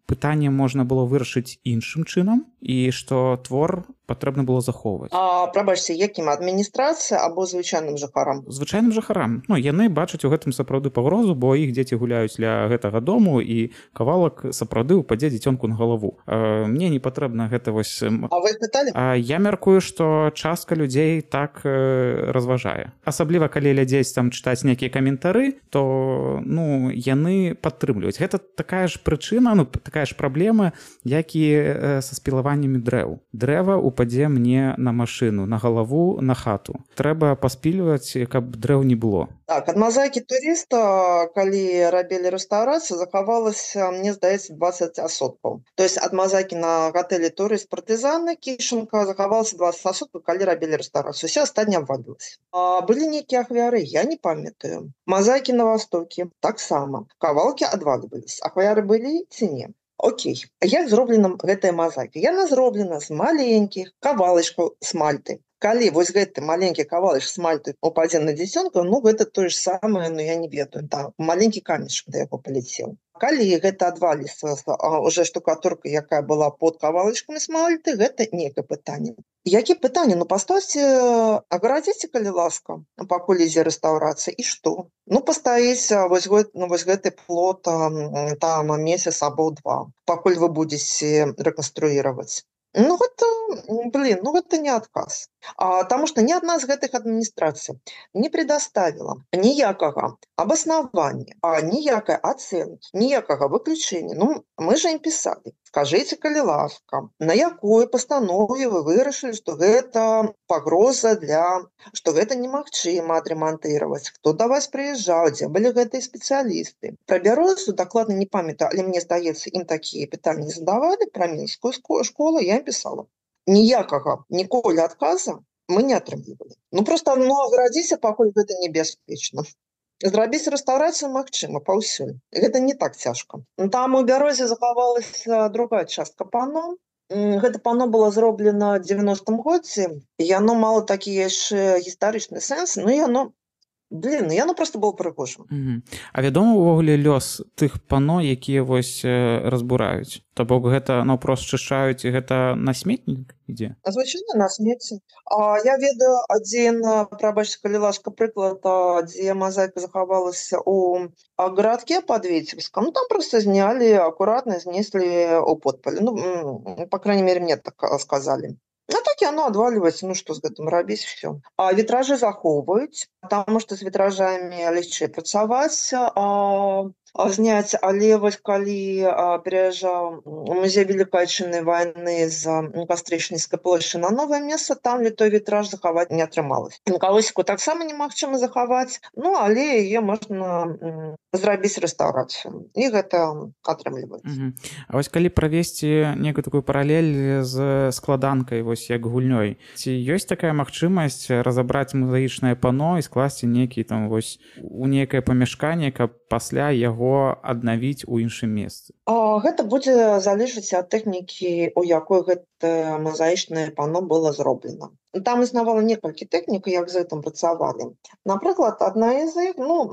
пытанне можна было вырашыць іншым чынам і што твор патрэбна было захоўваць. А прабачце, якім адміністрацыя або звычайным жыхарам? Звычайным жыхарам. Ну, яны бачаць у гэтым сапраўды пагрозу, бо іх дзеці гуляюць ля гэтага дому і кавалак сапраўды упадзе дзіцёнку на галаву. Э, мне не патрэбна гэта вось... А вы пыталі? А я мяркую, што частка людзей так э, разважае. Асабліва, калі глядзець там чытаць нейкія каментары, то ну, яны падтрымліваюць. Гэта такая ж прычына, ну, такая ж праблема, як і э, са спілаваннямі дрэў. Дрэва упадзе мне на машыну, на галаву, на хату. Трэба паспільваць, каб дрэў не было. Так, ад мазаікі турыста, калі рабілі рэстаўрацыю, захавалася, мне здаецца, дваццаць асобкаў. То есть ад мазаікі на гатэлі турыст партызаны Кішынка захавалася дваццаць асобкаў, калі рабілі рэстаўрацыю. Усе астатняе абвалілася. А былі нейкія ахвяры, я не памятаю. Мазаікі на востокі таксама. Кавалкі адваліваліся. Ахвяры былі ці не? Окей. Як зроблена гэтая мазаіка? Яна зроблена з маленькіх кавалачкаў смальты. Калі вось гэты маленькі кавалыш смальты упадзе на дзіцёнка, ну гэта тое ж самае, ну я не ведаю, там маленькі камешак да яго паляцеў. Калі гэта адваліцца уже штукатурка, якая была под кавалачкамі смальты, гэта нейкае пытанне. Які пытанне? Ну паставьце, агарадзіце, калі ласка, пакуль ідзе рэстаўрацыя, і што? Ну пастаіць вось, ну, вось гэты плот там месяц або два, пакуль вы будзеце рэканструіраваць. Ну гэта, блин, ну гэта не адказ. А, таму што ні адна з гэтых адміністрацый не предоставила ніякага абаснавання, а ніякай ацэнкі, ніякага выключэння. Ну, мы же ім пісалі. Скажыце, калі ласка, на якой пастанове вы вырашылі, што гэта пагроза для... што гэта немагчыма адрамантыраваць, хто да вас прыязджаў, дзе былі гэтыя спецыялісты. Пра Бярозу дакладна не памятаю, але мне здаецца, ім такія пытанні задавалі пра мінскую школу, я ім пісала. Ніякага ніколі адказа мы не атрымлівалі. Ну проста ну, агарадзіся, пакуль гэта небяспечна. Зрабіць рэстаўрацыю магчыма паўсюль. Гэта не так цяжка. Там у Бярозе захавалася другая частка пано. Гэта пано было зроблена ў дзевяностым годзе. Яно мала такі яшчэ гістарычны сэнс, ну і яно Блин, ну яно просто было прыгожым. Mm-hmm. А вядома ўвогуле лёс тых пано, якія вось разбураюць? То бок гэта ну, прост чышаюць і гэта на сметнік ідзе? Звычайна на смецце. А я ведаю адзін, прабачце, калі ласка, прыклад, дзе мазаіка захавалася ў гарадке пад Віцебскам. Ну там просто знялі, акуратна знеслі ў подпале. Ну, по крайней мере, мне так сказалі. Ну так яно адваліваецца, ну што з гэтым рабіць, все. А вітражы захоўваюць, таму што з вітражамі легчэй працаваць, а, а зняць, але вось калі а, пераязджаў музей Великай Отчыннай вайны з Кастрычніцкай плошчы на новае месца, там той вітраж захаваць не атрымалася. Калысіку таксама немагчыма захаваць, ну але яе можна м, зрабіць рэстаўрацыю. І гэта атрымліваецца. Uh-huh. А вось калі правесці некую такую паралель з складанкай, вось як гульнёй, ці ёсць такая магчымасць разабраць музаічнае пано і скласці нейкі там вось у нейкае памяшканне, каб пасля яго аднавіць у іншым месцы? А, гэта будзе залежыць ад тэхнікі, у якой гэта мазаічнае пано было зроблена. Там існавала некалькі тэхнік, як з гэтым працавалі. Напрыклад, адна з іх, ну,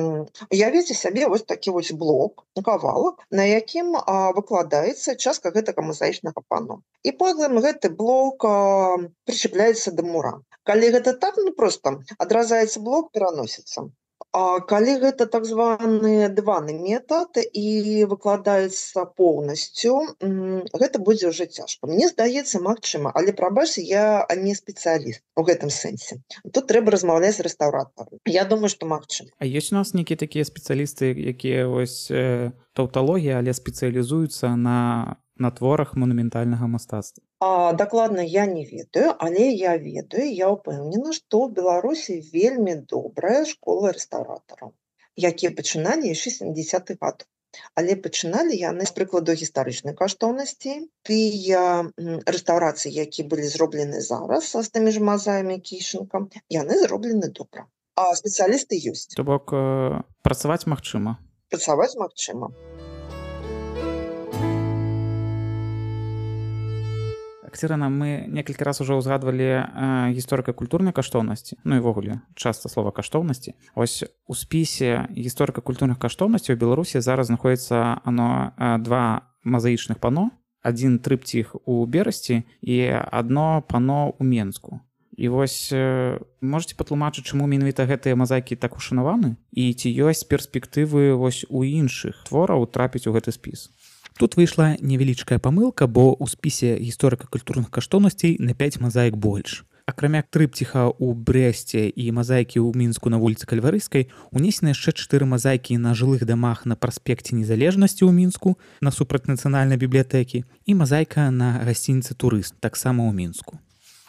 уявіце сабе вось такі вось блок, кавалак, на якім а, выкладаецца частка гэтага мазаічнага пано. І потым гэты блок а, прычапляецца да мура. Калі гэта так, ну проста адразаецца блок, пераносіцца. А калі гэта так званы дваны метад і выкладаецца поўнасцю, гэта будзе ўжо цяжка. Мне здаецца, магчыма, але прабачце, я не спецыяліст у гэтым сэнсе. Тут трэба размаўляць з рэстаўратарам. Я думаю, што магчыма. А ёсць у нас нейкія такія спецыялісты, якія вось э, таўталогія, але спецыялізуюцца на на творах манументальнага мастацтва? А, дакладна я не ведаю, але я ведаю, я ўпэўнена, што ў Беларусі вельмі добрая школа рэстаўратараў, якія пачыналі яшчэ сямдзесятых гадоў. Але пачыналі яны з прыкладу гістарычнай каштоўнасці. Тыя рэстаўрацыі, якія былі зроблены зараз з тымі ж мазаямі Кішынка, яны зроблены добра. А спецыялісты ёсць. То бок э, працаваць магчыма? Працаваць магчыма. Кацярына, мы некалькі раз ужо ўзгадвалі гісторыка-культурнай каштоўнасці, ну і ўвогуле часта слова каштоўнасці. Вось у спісе гісторыка-культурных каштоўнасцяў у Беларусі зараз знаходзіцца ано два мазаічных пано, адзін трыпціх у Берасці і адно пано ў Менску. І вось можаце патлумачыць, чаму менавіта гэтыя мазаікі так ушанаваны? І ці ёсць перспектывы вось у іншых твораў трапіць у гэты спіс? Тут выйшла невялічкая памылка, бо ў спісе гісторыка-культурных каштоўнасцей на пяць мазаік больш. Акрамя трыпціха ў Брэсце і мазаікі ў Мінску на вуліцы Кальварыйскай, унесены яшчэ чатыры мазаікі на жылых дамах на праспекце Незалежнасці ў Мінску, насупраць нацыянальнай бібліятэкі, і мазаіка на гасцініцы «Турыст», таксама ў Мінску.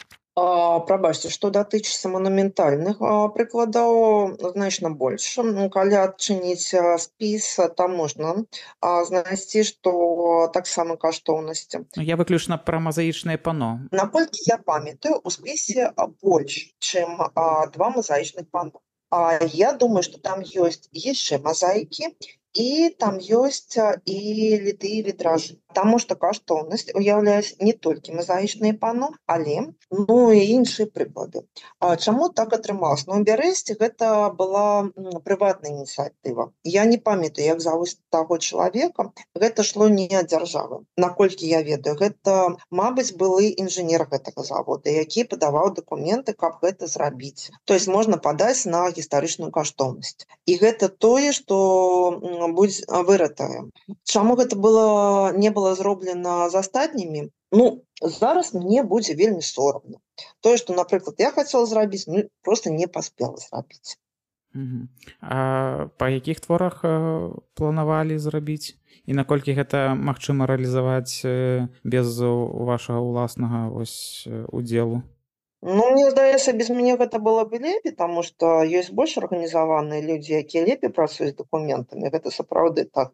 А, прабачце, што датычыцца манументальных а, прыкладаў, значна больш. Калі адчыніць а, спіс, там можна а, знайсці, што таксама каштоўнасці. Я выключна пра мазаічнае пано. Наколькі я памятаю, у спісе больш, чым а, два мазаічных пано. А я думаю, што там ёсць яшчэ мазаікі, і там ёсць і літыя вітражы. Таму што каштоўнасць уяўляюць не толькі мазаічныя пано, але ну і іншыя прыклады. А чаму так атрымалася? Ну, у Бярэсце гэта была прыватная ініцыятыва. Я не памятаю, як завуць таго чалавека. Гэта шло не ад дзяржавы. Наколькі я ведаю, гэта, мабыць, былы інжынер гэтага завода, які падаваў дакументы, каб гэта зрабіць. То есть можна падаць на гістарычную каштоўнасць. І гэта тое, што будь выратае. Чаму гэта было не было зроблена з астатнімі? Ну, зараз мне будзе вельмі сорамна. Тое, што, напрыклад, я хацела зрабіць, ну, проста не паспела зрабіць. Uh-huh. А па якіх творах э, планавалі зрабіць? І наколькі гэта магчыма рэалізаваць э, без вашага ўласнага вось удзелу? Ну, мне здаецца, без мяне гэта было б лепей, таму што ёсць больш арганізаваныя людзі, якія лепей працуюць з дакументамі. Гэта сапраўды так.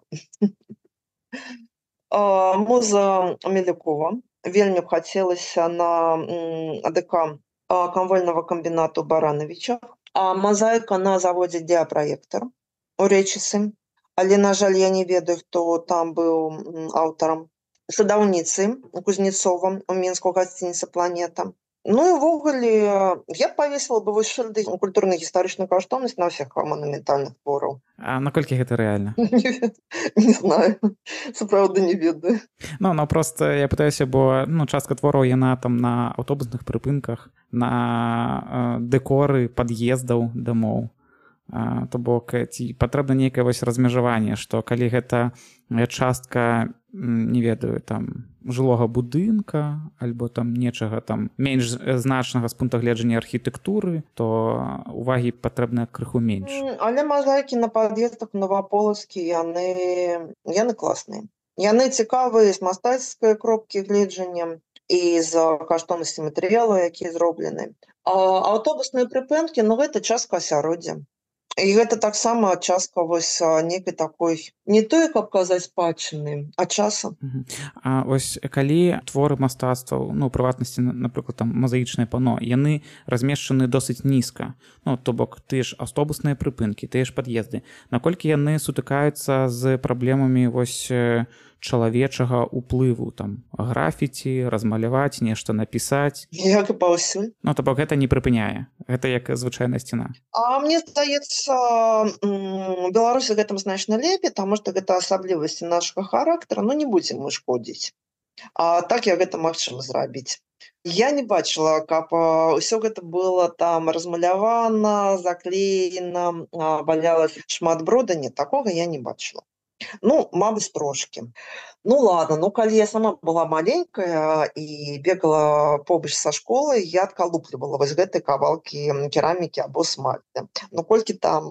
Муза Мелякова. Вельмі б хацелася на АДК камвольнага камбінату Барановича. А мазаіка на заводзе «Діапраектар» у Рэчыцы. Але, на жаль, я не ведаю, хто там быў аўтарам. Садаўніцы Кузнецова у Мінску гасцініцы «Планета». Ну і ўвогуле, я павесіла бы вось шыльды культурна-гістарычную каштоўнасць на ўсіх манументальных твораў. А наколькі гэта рэальна? Не знаю, сапраўды не ведаю. Ну, ну проста я пытаюся, бо ну, частка твораў яна там на аўтобусных прыпынках, на э, дэкоры пад'ездаў дамоў. А, то бок ці патрэбна нейкае вось размежаванне, што калі гэта частка, не ведаю, там жылога будынка альбо там нечага там менш значнага з пункта гледжання архітэктуры, то увагі патрэбна крыху менш. Але мазаікі на пад'ездах Новаполацкі, яны яны класныя. Яны цікавыя з мастацкай кропкі гледжання і з каштоўнасці матэрыялу, якія зроблены. А аўтобусныя прыпынкі, ну гэта частка асяроддзя. І гэта таксама частка вось нейкай такой, не тое, каб казаць, спадчыны, а часам. А вось калі творы мастацтваў, ну, у прыватнасці, напрыклад, там мазаічнае пано, яны размешчаны досыць нізка. Ну, то бок, тыя ж аўтобусныя прыпынкі, тыя ж пад'езды. Наколькі яны сутыкаюцца з праблемамі вось чалавечага ўплыву, там, графіці, размаляваць, нешта напісаць. Як і паўсюль. Ну, то бок, гэта не прыпыняе. Гэта як звычайная сцяна. А мне здаецца, Беларусі гэтым значна лепей, таму што гэта асаблівасці нашага характара, ну, не будзем мы шкодзіць. А так я гэта магчыма зрабіць. Я не бачыла, каб ўсё гэта было там размалявана, заклеена, валялася шмат брода, не, такога я не бачыла. Ну, мабыць, трошкі. Ну, ладно, ну, калі я сама была маленькая і бегала побач са школай, я адкалуплівала вось гэтай кавалкі керамікі або смальты. Ну, колькі там,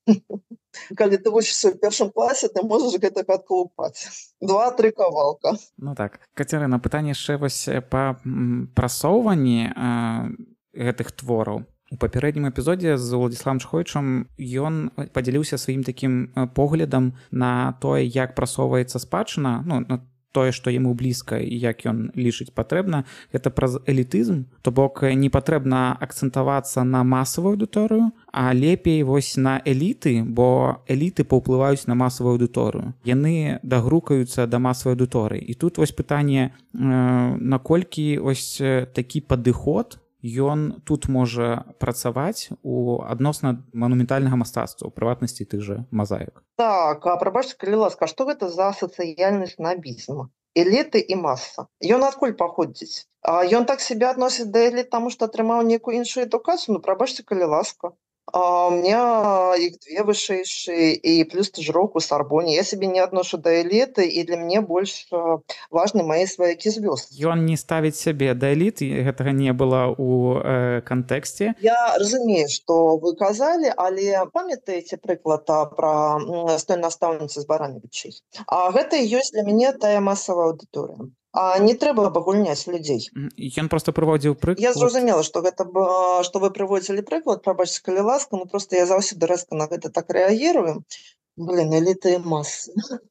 калі ты вучышся ў першым класе, ты можаш гэта адкалупаць. Два-тры кавалка. Ну так. Кацярына, пытанне яшчэ вось па прасоўванні э, гэтых твораў. У папярэднім эпізодзе з Уладзіславам Чхойчам ён падзяліўся сваім такім поглядам на тое, як прасоўваецца спадчына, ну, на тое, што яму блізка і як ён лічыць патрэбна, гэта праз элітызм, то бок не патрэбна акцэнтавацца на масавую аўдыторыю, а лепей вось на эліты, бо эліты паўплываюць на масавую аўдыторыю. Яны дагрукаюцца да масавай аўдыторыі. І тут вось пытанне, наколькі вось такі падыход, ён тут можа працаваць у адносна манументальнага мастацтва, у прыватнасці тых жа мазаік. Так, а прабачце, калі ласка, што гэта за сацыяльны снабізм? Эліты і маса. Ён адкуль паходзіць? Ён так сябе адносіць да эліт, таму што атрымаў нейкую іншую адукацыю? Ну, прабачце, калі ласка. А у меня их две высшейшие, и плюс стажировку в Сорбоне. Я себе не отношу до элиты, и для меня больше важны мои сваякі звёзд. Ён не ставіць сябе да эліт, гэтага не было ў э, кантэксце. Я разумею, што вы казалі, але памятаеце прыклад пра з той настаўніцы з Баранавічай? А гэта і ёсць для мяне тая масавая аўдыторыя. А не трэба абагульняць людзей. Ён проста прыводзіў прыклад. Я зразумела, што гэта што вы прыводзілі прыклад, прабачце, калі ласка, ну проста я заўсёды рэзка на гэта так рэагірую. Блин, эліты і масы.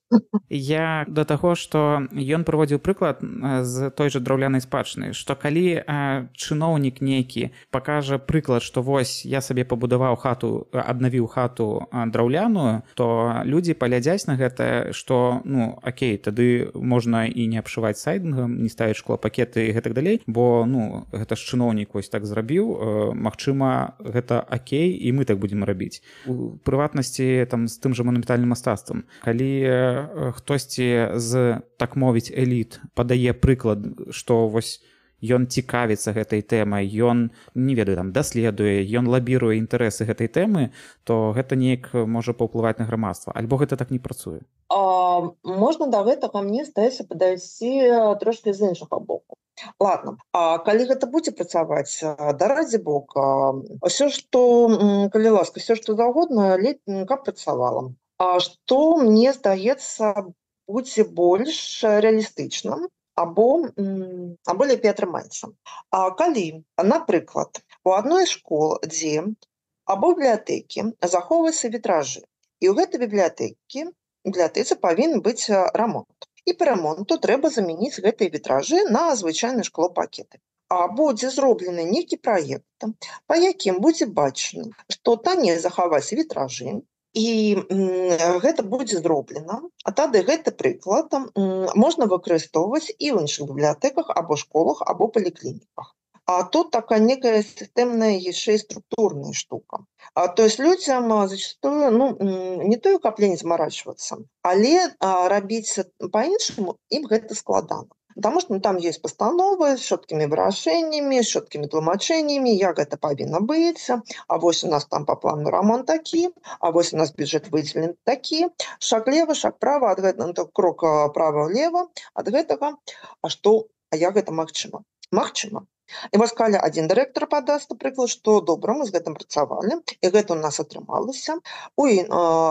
Я да таго, што ён прыводзіў прыклад з той жа драўлянай спадчыны, што калі э, чыноўнік нейкі пакажа прыклад, што вось я сабе пабудаваў хату, аднавіў хату драўляную, то людзі паглядзяць на гэта, што ну акей, тады можна і не абшываць сайдынгам, не ставіць шклопакеты і гэтак далей, бо ну гэта ж чыноўнік вось так зрабіў, э, магчыма, гэта акей, і мы так будзем рабіць. У прыватнасці там з тым жа манументальным мастацтвам. Калі хтосьці з, так мовіць, эліт падае прыклад, што вось ён цікавіцца гэтай тэмай, ён, не ведаю, там, даследуе, ён лабіруе інтарэсы гэтай тэмы, то гэта неяк можа паўплываць на грамадства. Альбо гэта так не працуе? А, можна да гэтага, мне здаецца, падайсці трошкі з іншага боку. Ладно, а калі гэта будзе працаваць, да раді Бога, ўсё, што, калі ласка, ўсё, што заўгодна, каб працавала. А што, мне здаецца, будзе больш рэалістычным, або, або лепей атрымаецца. А калі, напрыклад, у адной з школ, дзе або бібліятэкі захоўваюцца вітражы, і ў гэтай бібліятэкі, бібліятэцы павінен быць рамонт. І па рамонту трэба замяніць гэтыя вітражы на звычайныя шклопакеты. А будзе зроблены нейкі праект, па якім будзе бачна, што танней захаваць вітражы, і гэта будзе зроблена, а тады гэты прыклад можна выкарыстоўваць і ў іншых бібліятэках, або школах, або паліклініках. А тут такая некая сістэмная яшчэ і структурная штука. А, то есть людзям зачастую, ну, не тое, каб лень змарачвацца, але а, рабіць па-іншаму ім гэта складана. Потому что ну, там есть постановы с четкими выражениями, с четкими тлумачениями, як гэта павінна быць, а вось у нас там по плану рамонт такі, а вось у нас бюджет выделен такі, шаг лева, шаг права, ад гэтага, ну, крок права-лева, ад гэтага, а што, а як гэта магчыма? Магчыма. І вось калі адзін дырэктар падаст, напрыклад, што добра, мы з гэтым працавалі, і гэта у нас атрымалася. Ой,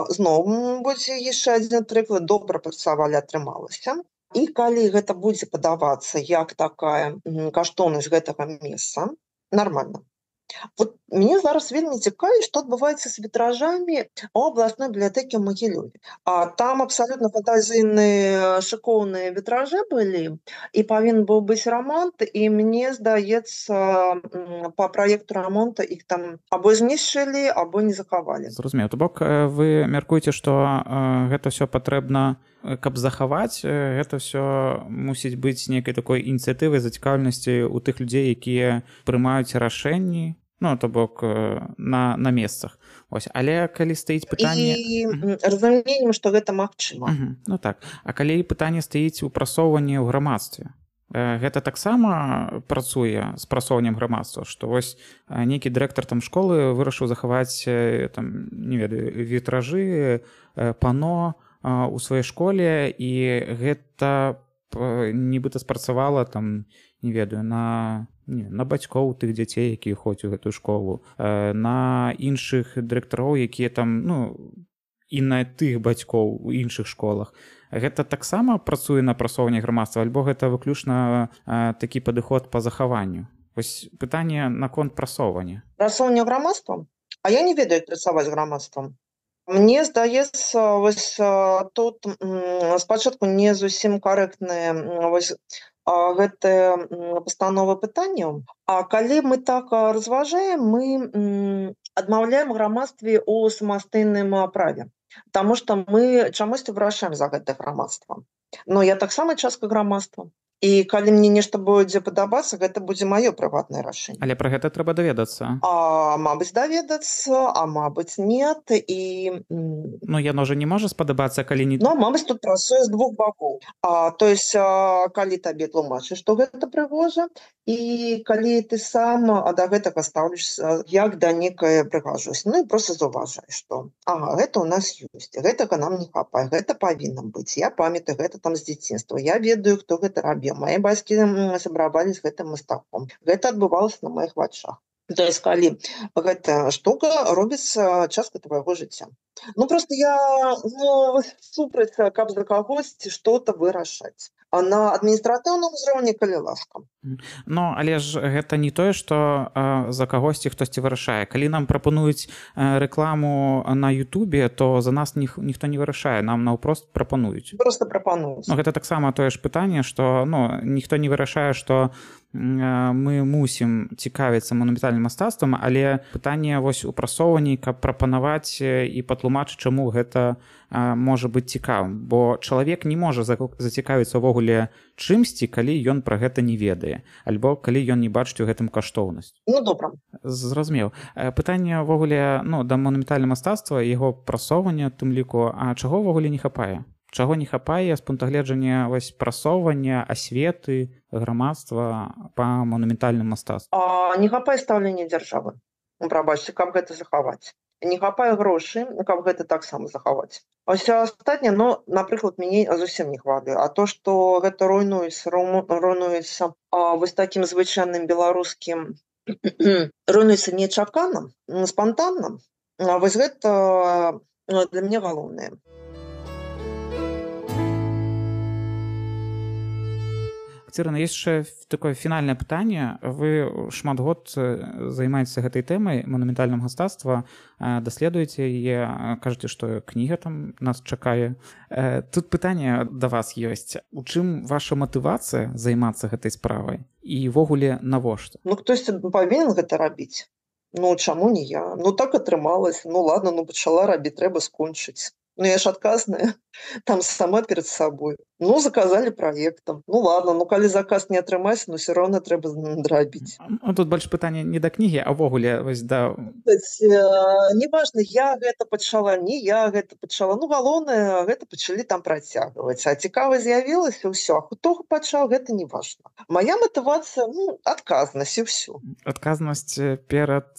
зноў будзе яшчэ адзін прыклад, добра працавалі, атрымалася. І калі гэта будзе падавацца як такая каштоўнасць гэтага месца, нармальна. Вот мне зараз вельмі цікавіць, што адбываецца з вітражамі у абласной бібліятэкі ў Магілёве. А там абсалютна фантазійныя шыкоўныя вітражы былі, і павінен быў быць рамонт, і мне здаецца, па праекту рамонта іх там або знішчылі, або не захавалі. Зразумеў. То бок вы мяркуеце, што гэта ўсё патрэбна, каб захаваць, гэта ўсё мусіць быць нейкай такой ініцыятывай, зацікаўленасці ў тых людзей, якія прымаюць рашэнні, ну, то бок на, на месцах. Ось. Але калі стаіць пытанне... І разуменнем, што гэта магчыма. Угу. Ну так. А калі пытанне стаіць у прасоўванні ў грамадстве, гэта таксама працуе з прасоўваннем грамадства, што вось нейкі дырэктар там школы вырашыў захаваць там, не ведаю, вітражы, пано у сваёй школе, і гэта нібыта спрацавала там, не ведаю, на, не, на бацькоў тых дзяцей, якія ходзяць у гэтую школу, на іншых дырэктароў, якія там, ну, і на тых бацькоў у іншых школах. Гэта таксама працуе на прасоўванне грамадства, альбо гэта выключна такі падыход па захаванню? Вось пытанне наконт прасоўвання. Прасоўванне грамадства? А я не ведаю, як працаваць з грамадствам. Мне здаецца, вось тут спачатку не зусім карэктныя вось гэтыя пастановы пытанняў. А калі мы так разважаем, мы адмаўляем грамадстве ў самастойным а, праве. Таму што мы чамусьці вырашаем за гэтае грамадства. Но я таксама частка грамадства. І калі мне нешта будзе падабацца, гэта будзе маё прыватнае рашэнне. Але пра гэта трэба даведацца. А, мабыць, даведацца, а мабыць, нет. І, м, Ну, яно же не можа спадабацца, калі не... Ну, мабыць, тут працуе з двух бакоў. А, то есть, а, калі табе тлумачыш, што гэта прыгожа, і калі ты сам а, да гэтага ставішся як да некае прыгажосць. Ну і проста заўважаеш, што ага, гэта ў нас ёсць, гэтага нам не хапае, гэта павінна быць. Я памятаю гэта там з дзяцінства. Я ведаю, хто гэта рабіў. Мае бацькі м, сябравалі з гэтым мастаком. Гэта адбывалася на маіх вачах. То есть, калі гэта штука робіцца частка твайго жыцця. Ну, просто я ну, супраць, каб за кагосьці што-то вырашаць. А на адміністратыўным узроўні, калі ласка. Ну, але ж гэта не тое, што э, за кагосьці хтосьці вырашае. Калі нам прапануюць э, рэкламу на Ютубе, то за нас ніх, ніхто не вырашае, нам наўпрост прапануюць. Проста прапануюць. Ну, гэта таксама тое ж пытанне, што ну, ніхто не вырашае, што э, мы мусім цікавіцца манументальным мастацтвам, але пытанне вось у прасоўванні, каб прапанаваць і патлумачыць, чаму гэта э, можа быць цікавым. Бо чалавек не можа зацікавіцца ўвогуле чымсьці, калі ён пра гэта не ведае. Альбо калі ён не бачыць у гэтым каштоўнасць. Ну, добра. Зразумеў. Пытанне ўвогуле ну, да манументальнага мастацтва, яго прасоўвання, тым ліку, а чаго ўвогуле не хапае? Чаго не хапае з пункта гледжання вось прасоўвання, асветы, грамадства па манументальным мастацтву? А, не хапае стаўлення дзяржавы. Прабачце, каб гэта захаваць. Не хапае грошай, каб гэта таксама захаваць. А ўсё астатняе, ну, напрыклад, мяне зусім не хвалюе. А то, што гэта руйнуецца, руйнуецца а, вось такім звычайным беларускім руйнуецца нечакана, спантанна, а вось гэта для мяне галоўнае. Кацярына, яшчэ такое фінальнае пытанне. Вы шмат год займаецеся гэтай тэмай манументальнага мастацтва, даследуеце яе, кажаце, што кніга там нас чакае. Тут пытанне да вас ёсць. У чым ваша матывацыя займацца гэтай справай? І ўвогуле навошта? Ну, хтосьці павінен гэта рабіць. Ну, чаму не я? Ну, так атрымалася. Ну, ладно, ну, пачала рабіць, трэба скончыць. Ну, я ж адказная, там сама перед сабой. Ну, заказали проектом. Ну, ладно, ну, калі заказ не атрымаецца, ну, все равно трэба рабіць. Ну, тут больш пытанне не да кнігі, а ўвогуле, вось, да... Есть, э, неважно, я гэта пачала, не я гэта пачала. Ну, галоўнае, гэта пачалі там працягваць. А цікавасць з'явілася, ўсё. А хто пачаў, гэта не важна. Мая матывацыя, ну, адказнасць і ўсё. Адказнасць перад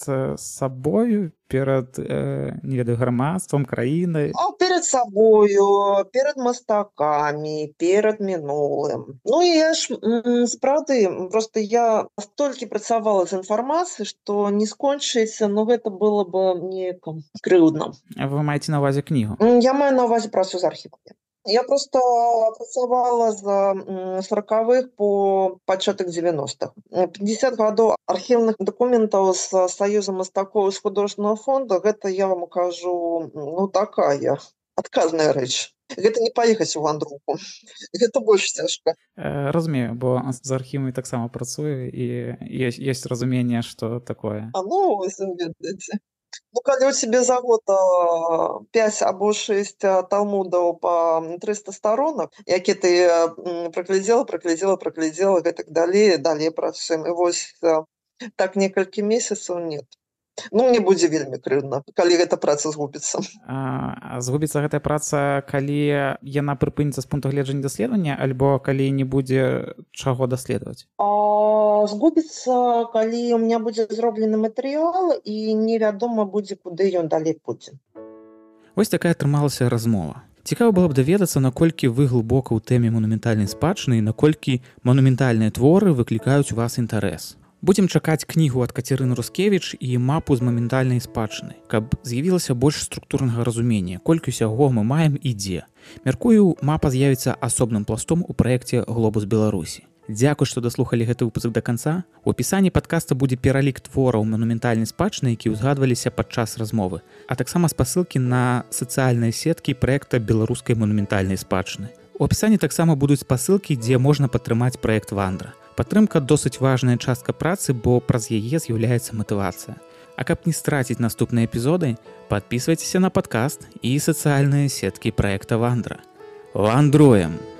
сабою, перад, э, не ведаю, грамадствам, краінай? А перад сабою, перад мастакамі, перад мінулым. Ну, і я ж, справды, просто я столькі працавала з інфармацыяй, што не скончыць, ну, гэта было бы неяк крыўдна. Вы маеце на ўвазе кнігу? Я маю на ўвазе працу з архівамі. Я просто працавала з сорокавых по пачатак дзевяностых. пятьдесят гадоў архіўных дакументаў з Саюза мастакоў з художественного фонда, гэта, я вам кажу, ну, такая адказная рэч. Гэта не паехаць у вандроўку. Гэта больш цяжка. Э, разумею, бо з архівамі таксама працую, і ёсць, ёсць разуменне, што такое. А ну, вось ведаеце. Ну, калі у цябе за год пять або шесть талмудаў па триста сторонак, які ты праглядзела, праглядзела, праглядзела, гэтак далей, далей працуем. І вось так некалькі месяцаў нет. Ну, мне будзе вельмі крыўдна, калі гэта праца згубіцца. А, згубіцца гэтая праца, калі яна прыпыніцца з пункту гледжання даследавання, альбо калі не будзе чаго даследаваць? А, згубіцца, калі у меня будзе зроблены матэрыял і невядома будзе, куды ён далей пойдзе. Вось такая атрымалася размова. Цікава было б даведацца, наколькі вы глыбока ў тэме манументальнай спадчыны і наколькі манументальныя творы выклікаюць у вас інтарэс. Будзем чакаць кнігу ад Кацярыны Рускевіч і мапу з манументальнай спадчыны, каб з'явілася больш структурнага разумення, колькі ўсяго мы маем і дзе. Мяркую, мапа з'явіцца асобным пластом у праекце «Глобус Беларусі». Дзякуй, што даслухалі гэты выпуск да канца. У апісанні падкаста будзе пералік твораў манументальнай спадчыны, які ўзгадваліся падчас размовы, а таксама спасылкі на сацыяльныя сеткі праекта беларускай манументальнай спадчыны. У апісанні таксама будуць спасылкі, дзе можна падтрымаць праект «Вандра». Падтрымка досыць важная частка працы, бо праз яе з'яўляецца матывацыя. А каб не страціць наступныя эпізоды, подписывайтеся на падкаст і сацыяльныя сеткі праекта Вандра. Вандруем!